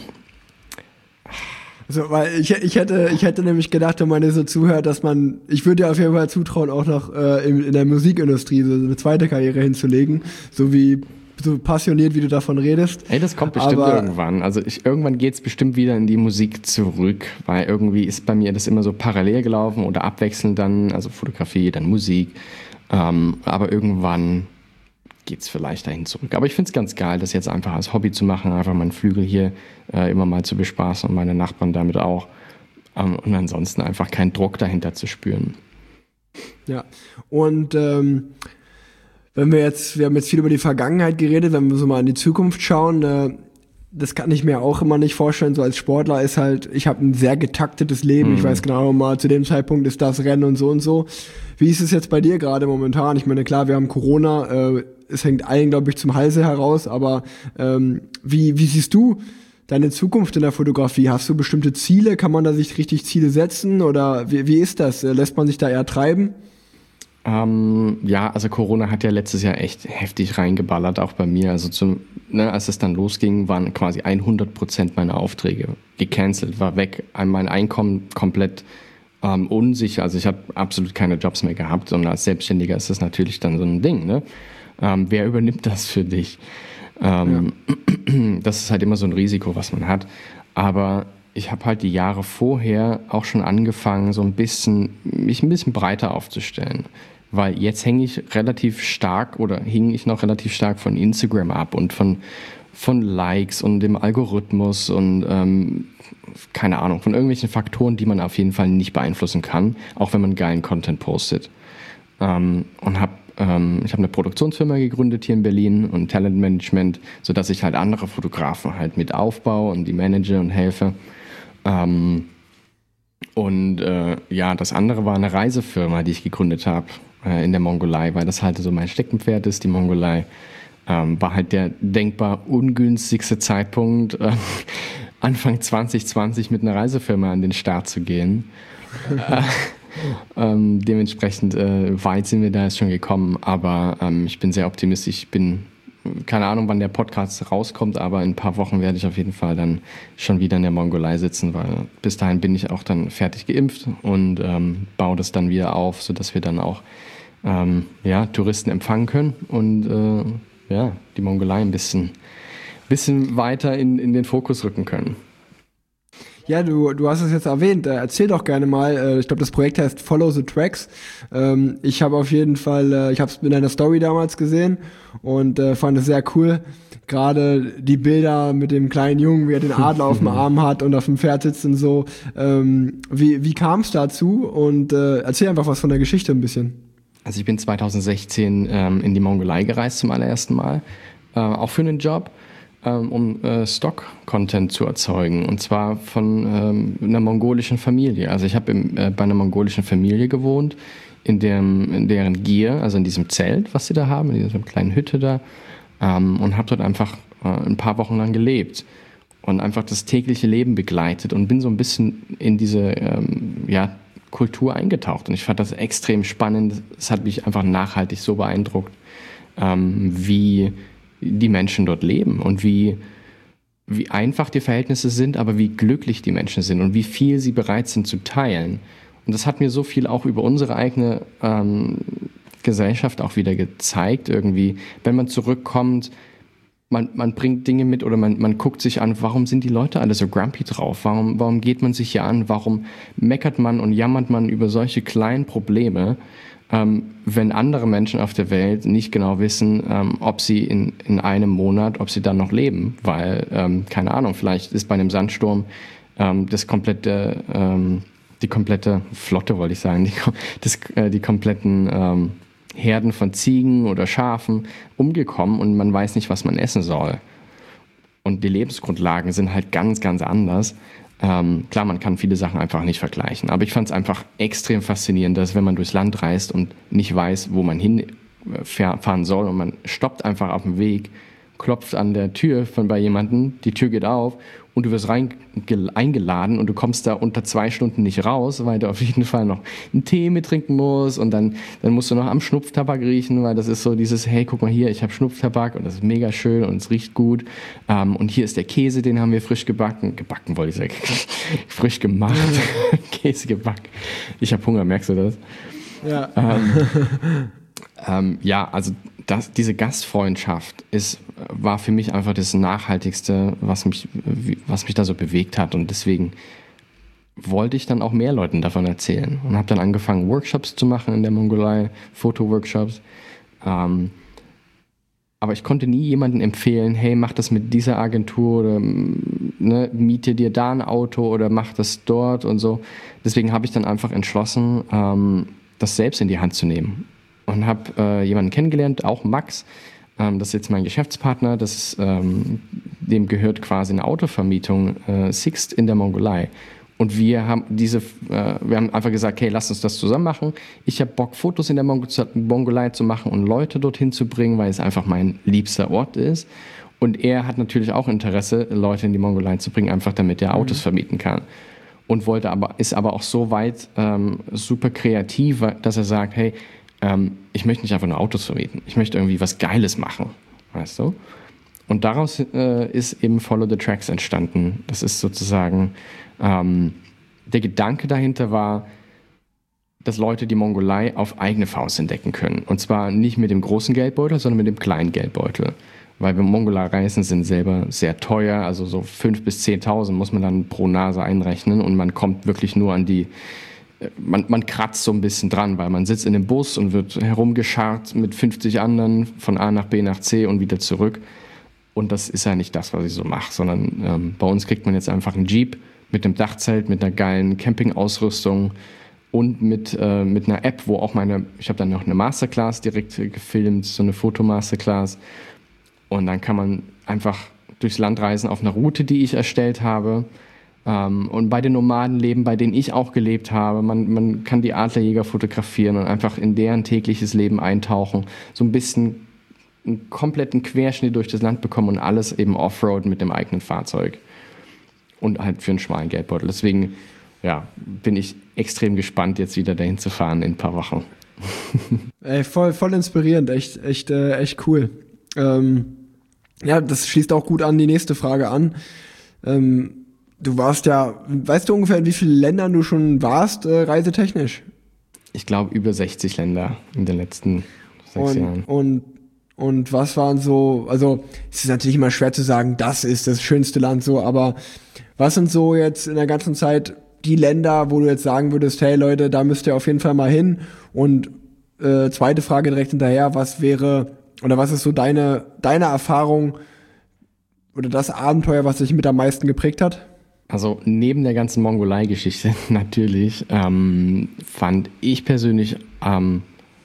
Also, weil ich, ich hätte, ich hätte nämlich gedacht, wenn man hier so zuhört, dass man, ich würde dir auf jeden Fall zutrauen, auch noch äh, in, in der Musikindustrie so eine zweite Karriere hinzulegen, so wie so passioniert, wie du davon redest. Ey, das kommt bestimmt aber irgendwann. Also ich, irgendwann geht's bestimmt wieder in die Musik zurück, weil irgendwie ist bei mir das immer so parallel gelaufen oder abwechselnd dann, also Fotografie, dann Musik. Ähm, aber irgendwann geht's vielleicht dahin zurück. Aber ich find's ganz geil, das jetzt einfach als Hobby zu machen, einfach meinen Flügel hier äh, immer mal zu bespaßen und meine Nachbarn damit auch. Ähm, und ansonsten einfach keinen Druck dahinter zu spüren. Ja, und ähm, wenn wir jetzt, wir haben jetzt viel über die Vergangenheit geredet, wenn wir so mal in die Zukunft schauen, äh, das kann ich mir auch immer nicht vorstellen, so als Sportler ist halt, ich habe ein sehr getaktetes Leben, mhm. ich weiß genau mal, zu dem Zeitpunkt ist das Rennen und so und so. Wie ist es jetzt bei dir gerade momentan? Ich meine, klar, wir haben Corona, äh, es hängt allen, glaube ich, zum Halse heraus, aber ähm, wie, wie siehst du deine Zukunft in der Fotografie? Hast du bestimmte Ziele? Kann man da sich richtig Ziele setzen oder wie, wie ist das? Lässt man sich da eher treiben? Ähm, ja, also Corona hat ja letztes Jahr echt heftig reingeballert, auch bei mir. Also zum, ne, als es dann losging, waren quasi hundert Prozent meiner Aufträge gecancelt, war weg. Mein Einkommen komplett ähm, unsicher. Also ich habe absolut keine Jobs mehr gehabt. Und als Selbstständiger ist das natürlich dann so ein Ding. Ne? Ähm, wer übernimmt das für dich? Ähm, ja. Das ist halt immer so ein Risiko, was man hat. Aber ich habe halt die Jahre vorher auch schon angefangen, so ein bisschen, mich ein bisschen breiter aufzustellen. Weil jetzt hänge ich relativ stark oder hing ich noch relativ stark von Instagram ab und von, von Likes und dem Algorithmus und ähm, keine Ahnung, von irgendwelchen Faktoren, die man auf jeden Fall nicht beeinflussen kann, auch wenn man geilen Content postet. Ähm, und hab, ähm, ich habe eine Produktionsfirma gegründet hier in Berlin und Talentmanagement, sodass ich halt andere Fotografen halt mit aufbaue und die manage und helfe. Ähm, und äh, ja, das andere war eine Reisefirma, die ich gegründet habe äh, in der Mongolei, weil das halt so mein Steckenpferd ist, die Mongolei. Ähm, war halt der denkbar ungünstigste Zeitpunkt, äh, Anfang zwanzig zwanzig mit einer Reisefirma an den Start zu gehen. äh, ähm, dementsprechend äh, weit sind wir da jetzt schon gekommen, aber ähm, ich bin sehr optimistisch. Ich bin keine Ahnung, wann der Podcast rauskommt, aber in ein paar Wochen werde ich auf jeden Fall dann schon wieder in der Mongolei sitzen, weil bis dahin bin ich auch dann fertig geimpft und ähm, baue das dann wieder auf, sodass wir dann auch ähm, ja, Touristen empfangen können und äh, ja, die Mongolei ein bisschen, bisschen weiter in, in den Fokus rücken können. Ja, du, du hast es jetzt erwähnt. Erzähl doch gerne mal. Ich glaube, das Projekt heißt Follow the Tracks. Ich habe auf jeden Fall, ich habe es in deiner Story damals gesehen und fand es sehr cool. Gerade die Bilder mit dem kleinen Jungen, wie er den Adler auf dem Arm hat und auf dem Pferd sitzt und so. Wie, wie kam es dazu? Und erzähl einfach was von der Geschichte ein bisschen. Also ich bin zwanzig sechzehn ähm, in die Mongolei gereist zum allerersten Mal, äh, auch für einen Job. um äh, Stock-Content zu erzeugen, und zwar von ähm, einer mongolischen Familie. Also ich habe äh, bei einer mongolischen Familie gewohnt, in, dem, in deren Gier, also in diesem Zelt, was sie da haben, in dieser kleinen Hütte da, ähm, und habe dort einfach äh, ein paar Wochen lang gelebt und einfach das tägliche Leben begleitet und bin so ein bisschen in diese ähm, ja, Kultur eingetaucht. Und ich fand das extrem spannend. Es hat mich einfach nachhaltig so beeindruckt, ähm, wie die Menschen dort leben und wie, wie einfach die Verhältnisse sind, aber wie glücklich die Menschen sind und wie viel sie bereit sind zu teilen. Und das hat mir so viel auch über unsere eigene ähm, Gesellschaft auch wieder gezeigt, irgendwie, wenn man zurückkommt, man, man bringt Dinge mit oder man, man guckt sich an, warum sind die Leute alle so grumpy drauf? Warum, warum geht man sich hier an? Warum meckert man und jammert man über solche kleinen Probleme, ähm, wenn andere Menschen auf der Welt nicht genau wissen, ähm, ob sie in, in einem Monat, ob sie dann noch leben? Weil, ähm, keine Ahnung, vielleicht ist bei einem Sandsturm ähm, das komplette, ähm, die komplette Flotte, wollte ich sagen, die, das, äh, die kompletten ähm, Herden von Ziegen oder Schafen umgekommen und man weiß nicht, was man essen soll. Und die Lebensgrundlagen sind halt ganz, ganz anders. Ähm, klar, man kann viele Sachen einfach nicht vergleichen, aber ich fand es einfach extrem faszinierend, dass wenn man durchs Land reist und nicht weiß, wo man hinfahren soll und man stoppt einfach auf dem Weg, klopft an der Tür von bei jemandem, die Tür geht auf und du wirst rein eingeladen und du kommst da unter zwei Stunden nicht raus, weil du auf jeden Fall noch einen Tee mittrinken musst und dann, dann musst du noch am Schnupftabak riechen, weil das ist so dieses, hey, guck mal hier, ich habe Schnupftabak und das ist mega schön und es riecht gut ähm, und hier ist der Käse, den haben wir frisch gebacken, gebacken wollte ich sagen, frisch gemacht, Käse gebacken. Ich habe Hunger, merkst du das? Ja. Ähm, ähm, ja, also das, diese Gastfreundschaft ist, war für mich einfach das Nachhaltigste, was mich, was mich da so bewegt hat. Und deswegen wollte ich dann auch mehr Leuten davon erzählen. Und habe dann angefangen, Workshops zu machen in der Mongolei, Fotoworkshops. Ähm, aber ich konnte nie jemandem empfehlen, hey, mach das mit dieser Agentur oder ne, miete dir da ein Auto oder mach das dort und so. Deswegen habe ich dann einfach entschlossen, ähm, das selbst in die Hand zu nehmen. Und habe äh, jemanden kennengelernt, auch Max, ähm, das ist jetzt mein Geschäftspartner, das ist, ähm, dem gehört quasi eine Autovermietung, äh, Sixt in der Mongolei. Und wir haben diese, äh, wir haben einfach gesagt, hey, lass uns das zusammen machen. Ich habe Bock, Fotos in der Mong- Mongolei zu machen und Leute dorthin zu bringen, weil es einfach mein liebster Ort ist. Und er hat natürlich auch Interesse, Leute in die Mongolei zu bringen, einfach damit er Autos mhm. vermieten kann. Und wollte aber, ist aber auch so weit ähm, super kreativ, dass er sagt, hey, ich möchte nicht einfach nur Autos vermieten. Ich möchte irgendwie was Geiles machen, weißt du? Und daraus äh, ist eben Follow the Tracks entstanden. Das ist sozusagen, ähm, der Gedanke dahinter war, dass Leute die Mongolei auf eigene Faust entdecken können. Und zwar nicht mit dem großen Geldbeutel, sondern mit dem kleinen Geldbeutel. Weil wir Mongolei-Reisen sind selber sehr teuer, also so fünftausend bis zehntausend muss man dann pro Nase einrechnen und man kommt wirklich nur an die Man, man kratzt so ein bisschen dran, weil man sitzt in dem Bus und wird herumgescharrt mit fünfzig anderen von A nach B nach C und wieder zurück. Und das ist ja nicht das, was ich so mache, sondern ähm, bei uns kriegt man jetzt einfach einen Jeep mit einem Dachzelt, mit einer geilen Campingausrüstung und mit, äh, mit einer App, wo auch meine, ich habe dann noch eine Masterclass direkt gefilmt, so eine Fotomasterclass. Und dann kann man einfach durchs Land reisen auf einer Route, die ich erstellt habe. Um, und bei den Nomadenleben, bei denen ich auch gelebt habe, man, man kann die Adlerjäger fotografieren und einfach in deren tägliches Leben eintauchen, so ein bisschen einen kompletten Querschnitt durch das Land bekommen und alles eben Offroad mit dem eigenen Fahrzeug und halt für einen schmalen Geldbeutel. Deswegen ja, bin ich extrem gespannt, jetzt wieder dahin zu fahren in ein paar Wochen. Ey, voll, voll inspirierend, echt, echt, äh, echt cool. Ähm, ja, das schließt auch gut an die nächste Frage an. Ähm, Du warst ja, weißt du ungefähr, in wie vielen Ländern du schon warst, äh, reisetechnisch? Ich glaube, über sechzig Länder in den letzten sechs und, Jahren. Und, und was waren so, also es ist natürlich immer schwer zu sagen, das ist das schönste Land so, aber was sind so jetzt in der ganzen Zeit die Länder, wo du jetzt sagen würdest, hey Leute, da müsst ihr auf jeden Fall mal hin? Und äh, zweite Frage direkt hinterher, was wäre, oder was ist so deine, deine Erfahrung oder das Abenteuer, was dich mit am meisten geprägt hat? Also neben der ganzen Mongolei-Geschichte natürlich ähm, fand ich persönlich ähm,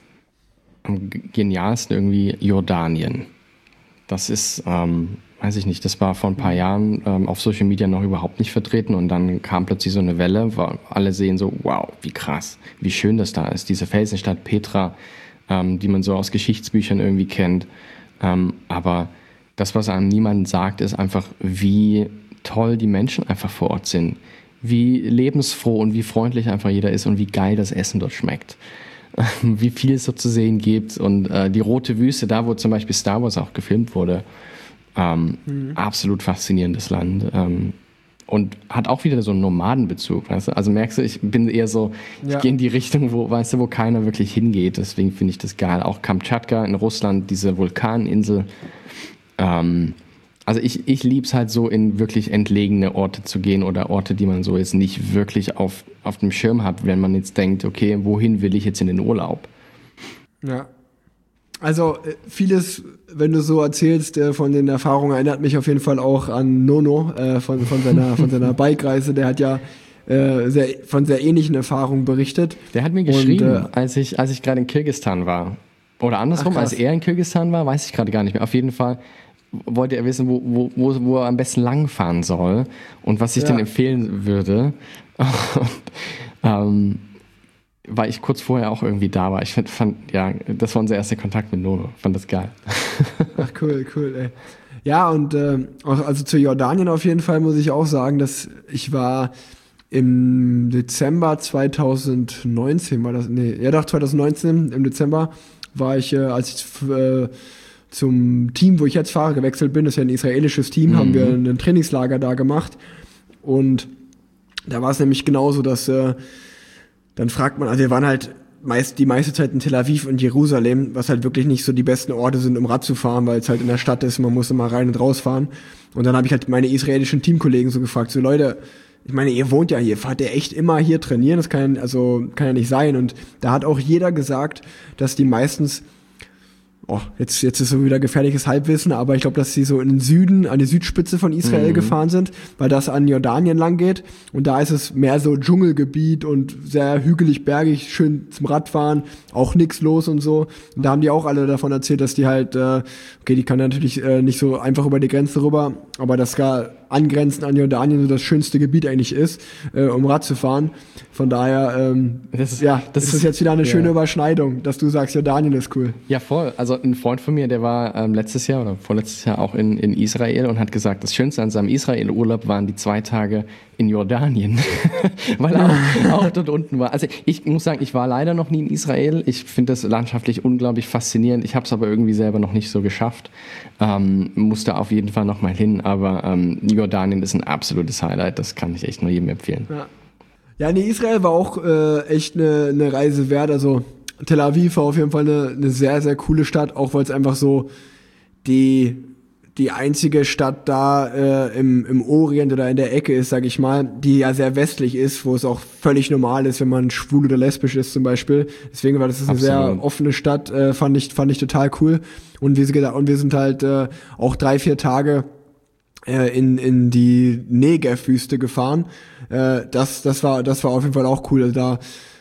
am genialsten irgendwie Jordanien. Das ist, ähm, weiß ich nicht, das war vor ein paar Jahren ähm, auf Social Media noch überhaupt nicht vertreten und dann kam plötzlich so eine Welle, wo alle sehen so, wow, wie krass, wie schön das da ist. Diese Felsenstadt Petra, ähm, die man so aus Geschichtsbüchern irgendwie kennt. Ähm, aber das, was einem niemand sagt, ist einfach, wie toll die Menschen einfach vor Ort sind, wie lebensfroh und wie freundlich einfach jeder ist und wie geil das Essen dort schmeckt, wie viel es so zu sehen gibt und äh, die Rote Wüste, da wo zum Beispiel Star Wars auch gefilmt wurde, ähm, mhm. absolut faszinierendes Land ähm, und hat auch wieder so einen Nomadenbezug, weißt du? Also merkst du, ich bin eher so, ja. ich gehe in die Richtung, wo, weißt du, wo keiner wirklich hingeht, deswegen finde ich das geil. Auch Kamtschatka in Russland, diese Vulkaninsel, Ähm, also ich, ich liebe es halt so, in wirklich entlegene Orte zu gehen oder Orte, die man so jetzt nicht wirklich auf, auf dem Schirm hat, wenn man jetzt denkt, okay, wohin will ich jetzt in den Urlaub? Ja. Also vieles, wenn du so erzählst, äh, von den Erfahrungen, erinnert mich auf jeden Fall auch an Nono äh, von, von seiner, von seiner Bike-Reise. Der hat ja äh, sehr, von sehr ähnlichen Erfahrungen berichtet. Der hat mir geschrieben, Und, äh, als ich, als ich gerade in Kirgisistan war. Oder andersrum, Ach, als krass. er in Kirgisistan war, weiß ich gerade gar nicht mehr. Auf jeden Fall wollte er wissen, wo, wo, wo, wo er am besten langfahren soll und was ich Ja. denn empfehlen würde. Und, ähm, weil ich kurz vorher auch irgendwie da war. Ich fand, fand, ja, das war unser erster Kontakt mit Nono. Fand das geil. Ach cool, cool, ey. Ja, und äh, auch, also zu Jordanien auf jeden Fall muss ich auch sagen, dass ich war im Dezember zwanzig neunzehn, war das, nee, ja doch, zwanzig neunzehn, im Dezember war ich, äh, als ich äh, zum Team, wo ich jetzt fahre, gewechselt bin, das ist ja ein israelisches Team, Mhm. haben wir ein Trainingslager da gemacht und da war es nämlich genauso, dass äh, dann fragt man, also wir waren halt meist die meiste Zeit in Tel Aviv und Jerusalem, was halt wirklich nicht so die besten Orte sind, um Rad zu fahren, weil es halt in der Stadt ist, man muss immer rein und raus fahren. Und dann habe ich halt meine israelischen Teamkollegen so gefragt, so Leute, ich meine, ihr wohnt ja hier, fahrt ihr echt immer hier trainieren? Das kann, also, kann ja nicht sein. Und da hat auch jeder gesagt, dass die meistens, oh, jetzt, jetzt ist so wieder gefährliches Halbwissen, aber ich glaube, dass sie so in den Süden, an die Südspitze von Israel Mhm. gefahren sind, weil das an Jordanien lang geht. Und da ist es mehr so Dschungelgebiet und sehr hügelig, bergig, schön zum Radfahren, auch nix los und so. Und da haben die auch alle davon erzählt, dass die halt, äh, okay, die kann natürlich äh, nicht so einfach über die Grenze rüber, aber dass gar angrenzend an Jordanien so das schönste Gebiet eigentlich ist, äh, um Rad zu fahren. Von daher, ähm, Das ist- ja, das das ist, ist- jetzt wieder eine ja. schöne Überschneidung, dass du sagst, Jordanien ist cool. Ja, voll. Also ein Freund von mir, der war ähm, letztes Jahr oder vorletztes Jahr auch in, in Israel und hat gesagt, das Schönste an seinem Israel-Urlaub waren die zwei Tage in Jordanien, weil er auch, auch dort unten war. Also ich muss sagen, ich war leider noch nie in Israel. Ich finde das landschaftlich unglaublich faszinierend. Ich habe es aber irgendwie selber noch nicht so geschafft. Ähm, musste auf jeden Fall noch mal hin, aber ähm, Jordanien ist ein absolutes Highlight. Das kann ich echt nur jedem empfehlen. Ja, ja, nee, Israel war auch äh, echt eine, eine Reise wert. Also Tel Aviv war auf jeden Fall eine, eine sehr, sehr coole Stadt, auch weil es einfach so die, die einzige Stadt da äh, im, im Orient oder in der Ecke ist, sag ich mal, die ja sehr westlich ist, wo es auch völlig normal ist, wenn man schwul oder lesbisch ist zum Beispiel. Deswegen war das eine Absolut. sehr offene Stadt, äh, fand ich, fand ich total cool. Und wie gesagt, und wir sind halt äh, auch drei, vier Tage äh, in, in die Negev-Wüste gefahren. Äh, das, das war, das war auf jeden Fall auch cool. Also da,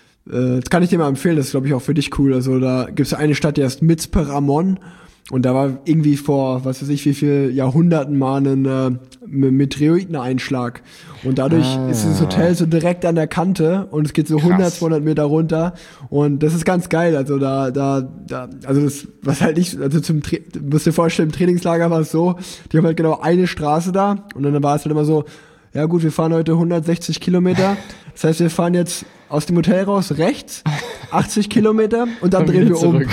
äh, das kann ich dir mal empfehlen, das ist, glaube ich, auch für dich cool. Also da gibt's eine Stadt, die heißt Mitzpe Ramon. Und da war irgendwie vor, was weiß ich, wie viel Jahrhunderten mal ein äh, Meteoriteneinschlag. Und dadurch Ah. ist das Hotel so direkt an der Kante und es geht so Krass. hundert, zweihundert Meter runter. Und das ist ganz geil. Also da, da, da, also das, was halt nicht, also zum, Tra- du musst dir vorstellen, im Trainingslager war es so, die haben halt genau eine Straße da und dann war es halt immer so, ja gut, wir fahren heute hundertsechzig Kilometer. Das heißt, wir fahren jetzt aus dem Hotel raus rechts, achtzig Kilometer und dann Dann drehen wir wieder um. zurück.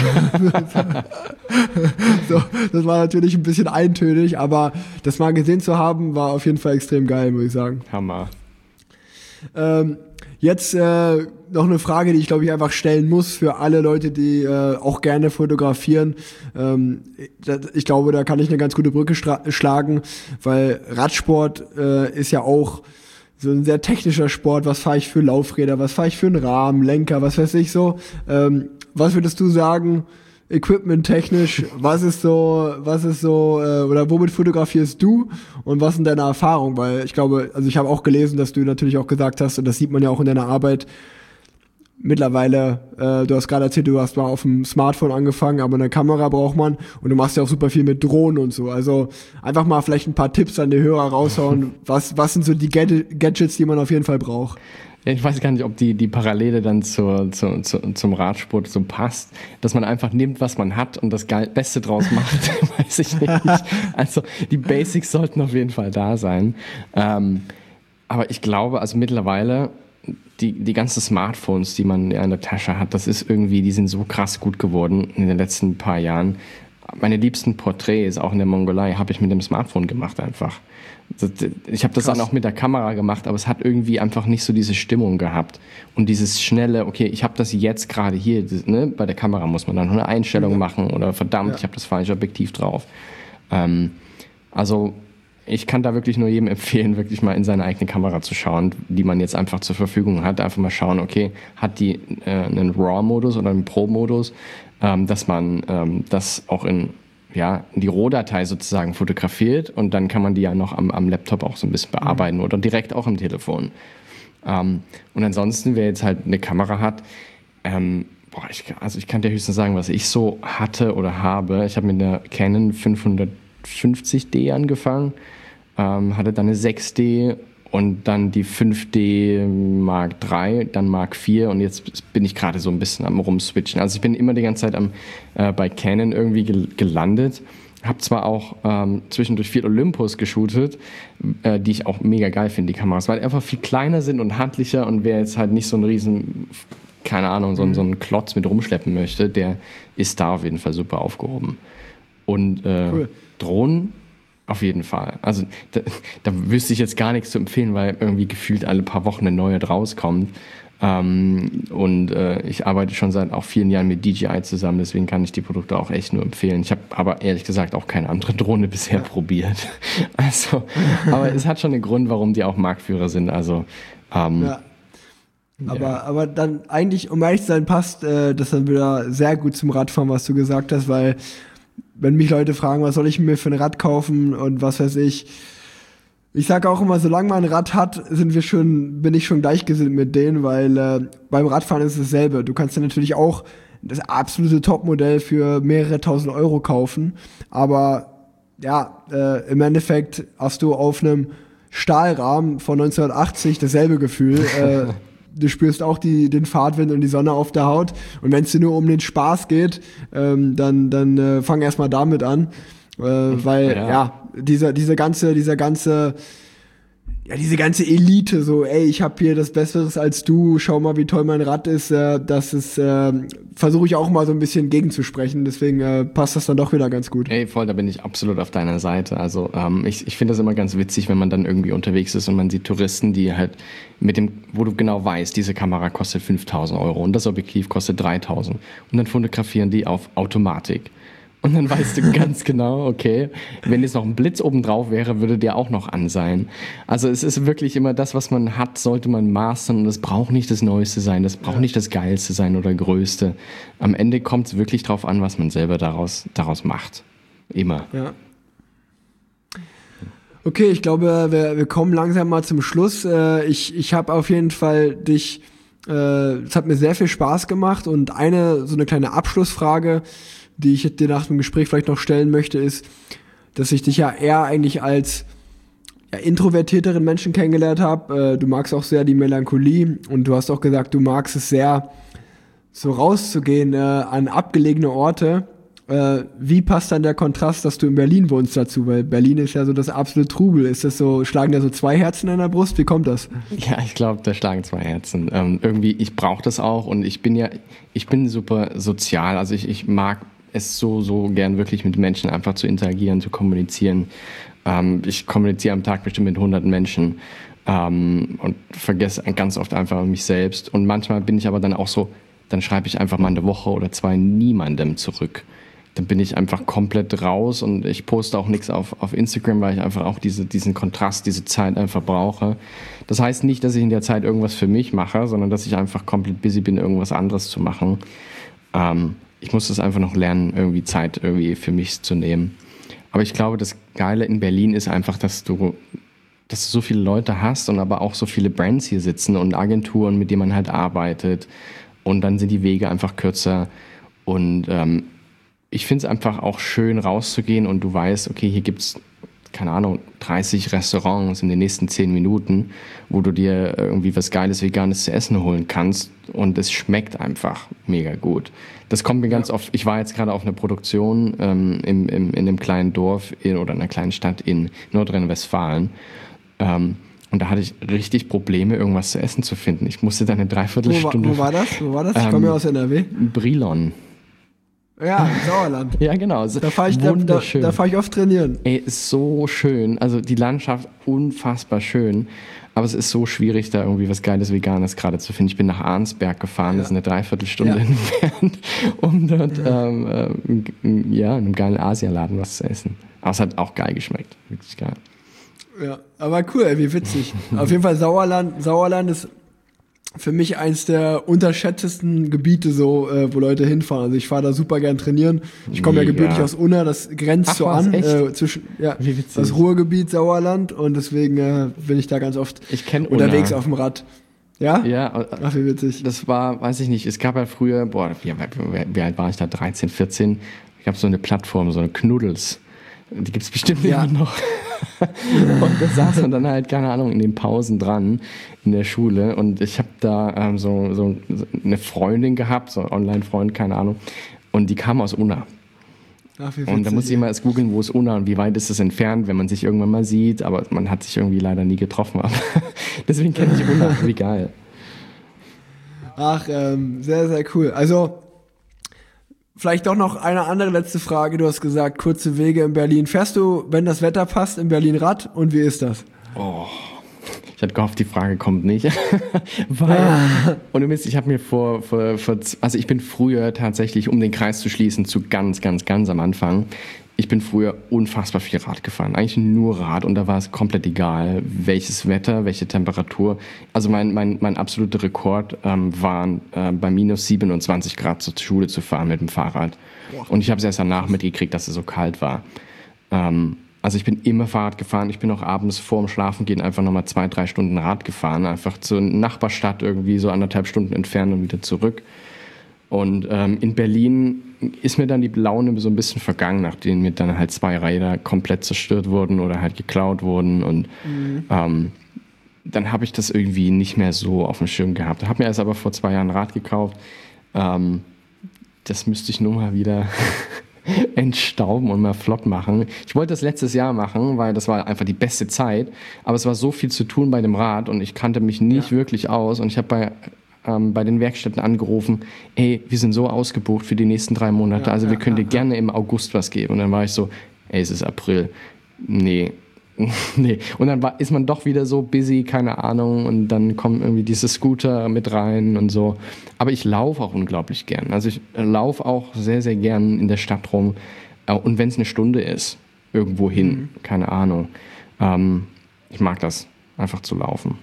So, das war natürlich ein bisschen eintönig, aber das mal gesehen zu haben, war auf jeden Fall extrem geil, muss ich sagen. Hammer. Ähm, jetzt äh, noch eine Frage, die ich glaube ich einfach stellen muss für alle Leute, die äh, auch gerne fotografieren. Ähm, das, ich glaube, da kann ich eine ganz gute Brücke stra- schlagen, weil Radsport äh, ist ja auch so ein sehr technischer Sport. Was fahre ich für Laufräder, was fahre ich für einen Rahmen, Lenker, was weiß ich so. Ähm, was würdest du sagen, Equipment-technisch, was ist so, was ist so, äh, oder womit fotografierst du und was sind deine Erfahrungen? Weil ich glaube, also ich habe auch gelesen, dass du natürlich auch gesagt hast, und das sieht man ja auch in deiner Arbeit, mittlerweile, äh, du hast gerade erzählt, du hast mal auf dem Smartphone angefangen, aber eine Kamera braucht man und du machst ja auch super viel mit Drohnen und so. Also einfach mal vielleicht ein paar Tipps an die Hörer raushauen. Was, was sind so die Gad- Gadgets, die man auf jeden Fall braucht? Ja, ich weiß gar nicht, ob die, die Parallele dann zur, zur, zu, zum Radsport so passt, dass man einfach nimmt, was man hat und das Geil Beste draus macht, weiß ich nicht. Also die Basics sollten auf jeden Fall da sein. Ähm, aber ich glaube, also mittlerweile, die, die ganzen Smartphones, die man ja in der Tasche hat, das ist irgendwie, die sind so krass gut geworden in den letzten paar Jahren. Meine liebsten Porträts, auch in der Mongolei, habe ich mit dem Smartphone gemacht einfach. Ich habe das Krass. dann auch mit der Kamera gemacht, aber es hat irgendwie einfach nicht so diese Stimmung gehabt. Und dieses schnelle, okay, ich habe das jetzt gerade hier, das, ne? Bei der Kamera muss man dann noch eine Einstellung Ja. machen oder verdammt, Ja. ich habe das falsche Objektiv drauf. Ähm, also ich kann da wirklich nur jedem empfehlen, wirklich mal in seine eigene Kamera zu schauen, die man jetzt einfach zur Verfügung hat. Einfach mal schauen, okay, hat die äh, einen RAW-Modus oder einen Pro-Modus, ähm, dass man ähm, das auch in, ja, in die Rohdatei sozusagen fotografiert und dann kann man die ja noch am, am Laptop auch so ein bisschen bearbeiten mhm. oder direkt auch im Telefon. Ähm, und ansonsten, wer jetzt halt eine Kamera hat, ähm, boah, ich, also ich kann dir höchstens sagen, was ich so hatte oder habe. Ich habe mit der Canon fünfhundertfünfzig D angefangen, ähm, hatte dann eine sechs D und dann die fünf D Mark drei, dann Mark vier und jetzt bin ich gerade so ein bisschen am rumswitchen. Also ich bin immer die ganze Zeit am, äh, bei Canon irgendwie gel- gelandet. Habe zwar auch ähm, zwischendurch viel Olympus geshootet, äh, die ich auch mega geil finde, die Kameras, weil die einfach viel kleiner sind und handlicher und wer jetzt halt nicht so ein riesen, keine Ahnung, so, mhm. so einen Klotz mit rumschleppen möchte, der ist da auf jeden Fall super aufgehoben. Und äh, cool. Drohnen auf jeden Fall. Also da, da wüsste ich jetzt gar nichts zu empfehlen, weil irgendwie gefühlt alle paar Wochen eine neue rauskommt. Ähm, und äh, ich arbeite schon seit auch vielen Jahren mit D J I zusammen, deswegen kann ich die Produkte auch echt nur empfehlen. Ich habe aber ehrlich gesagt auch keine andere Drohne bisher ja. probiert. Also, aber es hat schon einen Grund, warum die auch Marktführer sind. Also ähm, ja. Aber, ja. aber dann eigentlich, um ehrlich zu sein, passt äh, das dann wieder sehr gut zum Radfahren, was du gesagt hast, weil wenn mich Leute fragen, was soll ich mir für ein Rad kaufen und was weiß ich, ich sage auch immer, solange man ein Rad hat, sind wir schon, bin ich schon gleichgesinnt mit denen, weil äh, beim Radfahren ist es dasselbe. Du kannst ja natürlich auch das absolute Topmodell für mehrere tausend Euro kaufen, aber ja, äh, im Endeffekt hast du auf einem Stahlrahmen von neunzehnhundertachtzig dasselbe Gefühl. äh, du spürst auch die, den Fahrtwind und die Sonne auf der Haut. Und wenn es dir nur um den Spaß geht, ähm, dann, dann äh, fang erstmal damit an. Äh, weil, ja, ja dieser, dieser ganze, dieser ganze, ja, diese ganze Elite, so, ey, ich habe hier das Besseres als du, schau mal, wie toll mein Rad ist, äh, das ist, äh, versuche ich auch mal so ein bisschen gegenzusprechen, deswegen äh, passt das dann doch wieder ganz gut. Ey, voll, da bin ich absolut auf deiner Seite. Also ähm, ich, ich finde das immer ganz witzig, wenn man dann irgendwie unterwegs ist und man sieht Touristen, die halt mit dem, wo du genau weißt, diese Kamera kostet fünftausend Euro und das Objektiv kostet dreitausend und dann fotografieren die auf Automatik. Und dann weißt du ganz genau, okay, wenn jetzt noch ein Blitz oben drauf wäre, würde der auch noch an sein. Also es ist wirklich immer das, was man hat, sollte man mastern. Und es braucht nicht das Neueste sein, das braucht ja. nicht das Geilste sein oder Größte. Am Ende kommt es wirklich drauf an, was man selber daraus, daraus macht. Immer. Ja. Okay, ich glaube, wir, wir kommen langsam mal zum Schluss. Ich, ich habe auf jeden Fall dich, es hat mir sehr viel Spaß gemacht. Und eine, so eine kleine Abschlussfrage, die ich dir nach dem Gespräch vielleicht noch stellen möchte, ist, dass ich dich ja eher eigentlich als ja, introvertierteren Menschen kennengelernt habe. Äh, du magst auch sehr die Melancholie und du hast auch gesagt, du magst es sehr, so rauszugehen äh, an abgelegene Orte. Äh, wie passt dann der Kontrast, dass du in Berlin wohnst dazu? Weil Berlin ist ja so das absolute Trubel. Ist das so, schlagen da so zwei Herzen in der Brust? Wie kommt das? Ja, ich glaube, da schlagen zwei Herzen. Ähm, irgendwie, ich brauche das auch und ich bin ja, ich bin super sozial. Also ich, ich mag es so, so gern wirklich mit Menschen einfach zu interagieren, zu kommunizieren. Ähm, ich kommuniziere am Tag bestimmt mit hunderten Menschen ähm, und vergesse ganz oft einfach mich selbst. Und manchmal bin ich aber dann auch so, dann schreibe ich einfach mal eine Woche oder zwei niemandem zurück. Dann bin ich einfach komplett raus und ich poste auch nichts auf, auf Instagram, weil ich einfach auch diese, diesen Kontrast, diese Zeit einfach brauche. Das heißt nicht, dass ich in der Zeit irgendwas für mich mache, sondern dass ich einfach komplett busy bin, irgendwas anderes zu machen. Ähm, Ich muss das einfach noch lernen, irgendwie Zeit irgendwie für mich zu nehmen. Aber ich glaube, das Geile in Berlin ist einfach, dass du, dass du so viele Leute hast und aber auch so viele Brands hier sitzen und Agenturen, mit denen man halt arbeitet. Und dann sind die Wege einfach kürzer. Und ähm, ich finde es einfach auch schön, rauszugehen und du weißt, okay, hier gibt's, keine Ahnung, dreißig Restaurants in den nächsten zehn Minuten, wo du dir irgendwie was Geiles, Veganes zu essen holen kannst und es schmeckt einfach mega gut. Das kommt mir ganz ja. oft, ich war jetzt gerade auf einer Produktion ähm, im, im, in einem kleinen Dorf in, oder einer kleinen Stadt in Nordrhein-Westfalen ähm, und da hatte ich richtig Probleme, irgendwas zu essen zu finden. Ich musste dann eine Dreiviertelstunde... Wo, wo war das? Wo war das? Ich komme ja aus N R W. Brilon. Ja, im Sauerland. Ja, genau. Da fahre ich, da, da, da fahr ich oft trainieren. Ey, ist so schön. Also die Landschaft unfassbar schön. Aber es ist so schwierig, da irgendwie was Geiles Veganes gerade zu finden. Ich bin nach Arnsberg gefahren, ja. Das ist eine Dreiviertelstunde ja. entfernt, um dort ja. Ähm, äh, ja, in einem geilen Asialaden was zu essen. Aber es hat auch geil geschmeckt. Wirklich geil. Ja, aber cool, ey, wie witzig. Auf jeden Fall Sauerland, Sauerland ist für mich eins der unterschätztesten Gebiete, so, äh, wo Leute hinfahren. Also ich fahre da super gern trainieren. Ich komme ja gebürtig aus Unna, das grenzt Ach, so an, äh, zwischen, ja, das Ruhrgebiet Sauerland, und deswegen äh, bin ich da ganz oft ich kenn unterwegs Unna. auf dem Rad. Ja? Ja. Ach, wie witzig. Das war, weiß ich nicht, es gab ja früher, boah, wie, wie alt war ich da? dreizehn, vierzehn. Ich habe so eine Plattform, so eine Knuddels. Die gibt's bestimmt ja. immer noch. Und da saß man dann halt, keine Ahnung, in den Pausen dran in der Schule. Und ich habe da ähm, so, so eine Freundin gehabt, so ein Online-Freund, keine Ahnung. Und die kam aus Unna. Ach, wie witzig. Und da muss ich immer erst googeln, wo ist Unna und wie weit ist es entfernt, wenn man sich irgendwann mal sieht. Aber man hat sich irgendwie leider nie getroffen. Aber deswegen kenne ich Unna. Wie geil. Ach, ähm, sehr, sehr cool. Also vielleicht doch noch eine andere letzte Frage. Du hast gesagt, kurze Wege in Berlin. Fährst du, wenn das Wetter passt, in Berlin Rad? Und wie ist das? Oh, ich hatte gehofft, die Frage kommt nicht. Weil, und du wisst, ich habe mir vor, vor, vor, also ich bin früher tatsächlich, um den Kreis zu schließen, zu ganz, ganz, ganz am Anfang, ich bin früher unfassbar viel Rad gefahren. Eigentlich nur Rad, und da war es komplett egal, welches Wetter, welche Temperatur. Also mein, mein, mein absoluter Rekord ähm, waren äh, bei minus siebenundzwanzig Grad zur Schule zu fahren mit dem Fahrrad. Und ich habe es erst danach mitgekriegt, dass es so kalt war. Ähm, also ich bin immer Fahrrad gefahren. Ich bin auch abends vor dem Schlafengehen einfach nochmal zwei, drei Stunden Rad gefahren. Einfach zur Nachbarstadt irgendwie so anderthalb Stunden entfernt und wieder zurück. Und ähm, in Berlin ist mir dann die Laune so ein bisschen vergangen, nachdem mir dann halt zwei Räder komplett zerstört wurden oder halt geklaut wurden. Und mhm. ähm, dann habe ich das irgendwie nicht mehr so auf dem Schirm gehabt. Ich habe mir erst aber vor zwei Jahren ein Rad gekauft. Ähm, das müsste ich nur mal wieder entstauben und mal flott machen. Ich wollte das letztes Jahr machen, weil das war einfach die beste Zeit. Aber es war so viel zu tun bei dem Rad und ich kannte mich nicht ja. wirklich aus. Und ich habe bei Ähm, bei den Werkstätten angerufen, ey, wir sind so ausgebucht für die nächsten drei Monate, ja, also wir ja, können ja, dir ja. gerne im August was geben. Und dann war ich so, ey, es ist April. Nee, nee. Und dann war, ist man doch wieder so busy, keine Ahnung, und dann kommen irgendwie diese Scooter mit rein und so. Aber ich laufe auch unglaublich gern. Also ich laufe auch sehr, sehr gern in der Stadt rum. Und wenn es eine Stunde ist, irgendwo hin, mhm. keine Ahnung. Ähm, ich mag das, einfach zu laufen.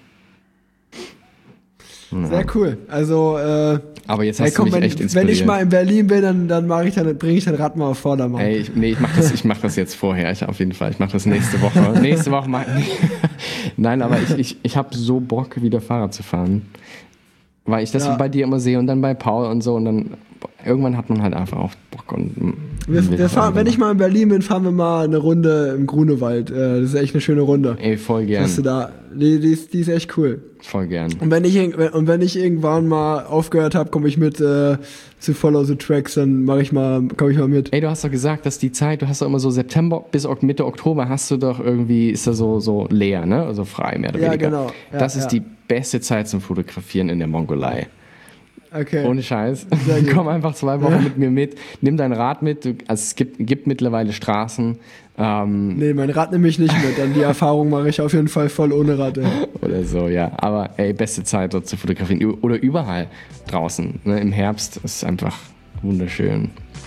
Sehr cool. Also, äh, aber jetzt hast ey, komm, du mich wenn, echt inspiriert. Wenn ich mal in Berlin bin, dann, dann mache ich dann, bringe ich dein Rad mal auf Vordermann. Ey, ich, nee, ich mach das, ich mach das jetzt vorher. Ich, auf jeden Fall. Ich mache das nächste Woche. nächste Woche mal. Nein, aber ich, ich, ich habe so Bock, wieder Fahrrad zu fahren. Weil ich das ja. bei dir immer sehe und dann bei Paul und so, und dann irgendwann hat man halt einfach auch Bock. Und wir, wir fahren, wenn ich mal in Berlin bin, fahren wir mal eine Runde im Grunewald. Das ist echt eine schöne Runde. Ey, voll gern. Hast du da, die, die, ist, die ist echt cool. Voll gern. Und wenn ich, und wenn ich irgendwann mal aufgehört habe, komme ich mit äh, zu Follow the Tracks, dann mache ich mal, komme ich mal mit. Ey, du hast doch gesagt, dass die Zeit, du hast doch immer so September bis Mitte Oktober hast du doch irgendwie, ist da so, so leer, ne? Also frei, mehr oder ja, weniger. Genau. Ja, das ist ja. die beste Zeit zum Fotografieren in der Mongolei. Okay. Ohne Scheiß. Komm einfach zwei Wochen ja. mit mir mit. Nimm dein Rad mit. Du, also es gibt, gibt mittlerweile Straßen. Ähm, nee, mein Rad nehme ich nicht mit. Dann die Erfahrung mache ich auf jeden Fall voll ohne Rad. Ey. Oder so, ja. Aber ey, beste Zeit dort zu fotografieren. Oder überall draußen. Ne? Im Herbst ist einfach wunderschön.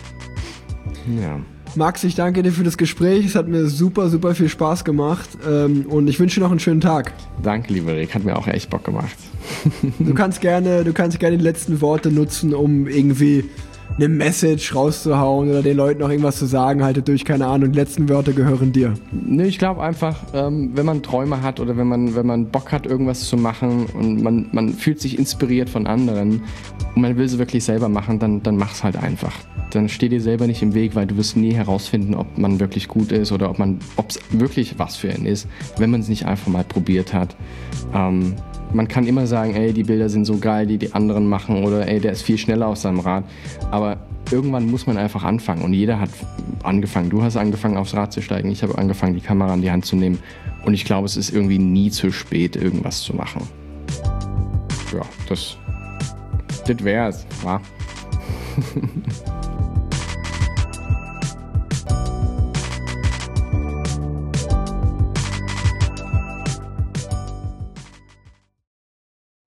Ja. Max, ich danke dir für das Gespräch. Es hat mir super, super viel Spaß gemacht. Ähm, und ich wünsche dir noch einen schönen Tag. Danke, lieber Rick. Hat mir auch echt Bock gemacht. Du kannst gerne, du kannst gerne die letzten Worte nutzen, um irgendwie eine Message rauszuhauen oder den Leuten noch irgendwas zu sagen. Haltet durch, keine Ahnung. Die letzten Wörter gehören dir. Nee, ich glaube einfach, ähm, wenn man Träume hat oder wenn man, wenn man Bock hat, irgendwas zu machen und man, man fühlt sich inspiriert von anderen und man will es wirklich selber machen, dann, dann mach's halt einfach. Dann steh dir selber nicht im Weg, weil du wirst nie herausfinden, ob man wirklich gut ist oder ob man, ob es wirklich was für einen ist, wenn man es nicht einfach mal probiert hat. Ähm, man kann immer sagen, ey, die Bilder sind so geil, die die anderen machen, oder ey, der ist viel schneller auf seinem Rad. Aber irgendwann muss man einfach anfangen und jeder hat angefangen. Du hast angefangen, aufs Rad zu steigen, ich habe angefangen, die Kamera in die Hand zu nehmen, und ich glaube, es ist irgendwie nie zu spät, irgendwas zu machen. Ja, das, das wär's, wa?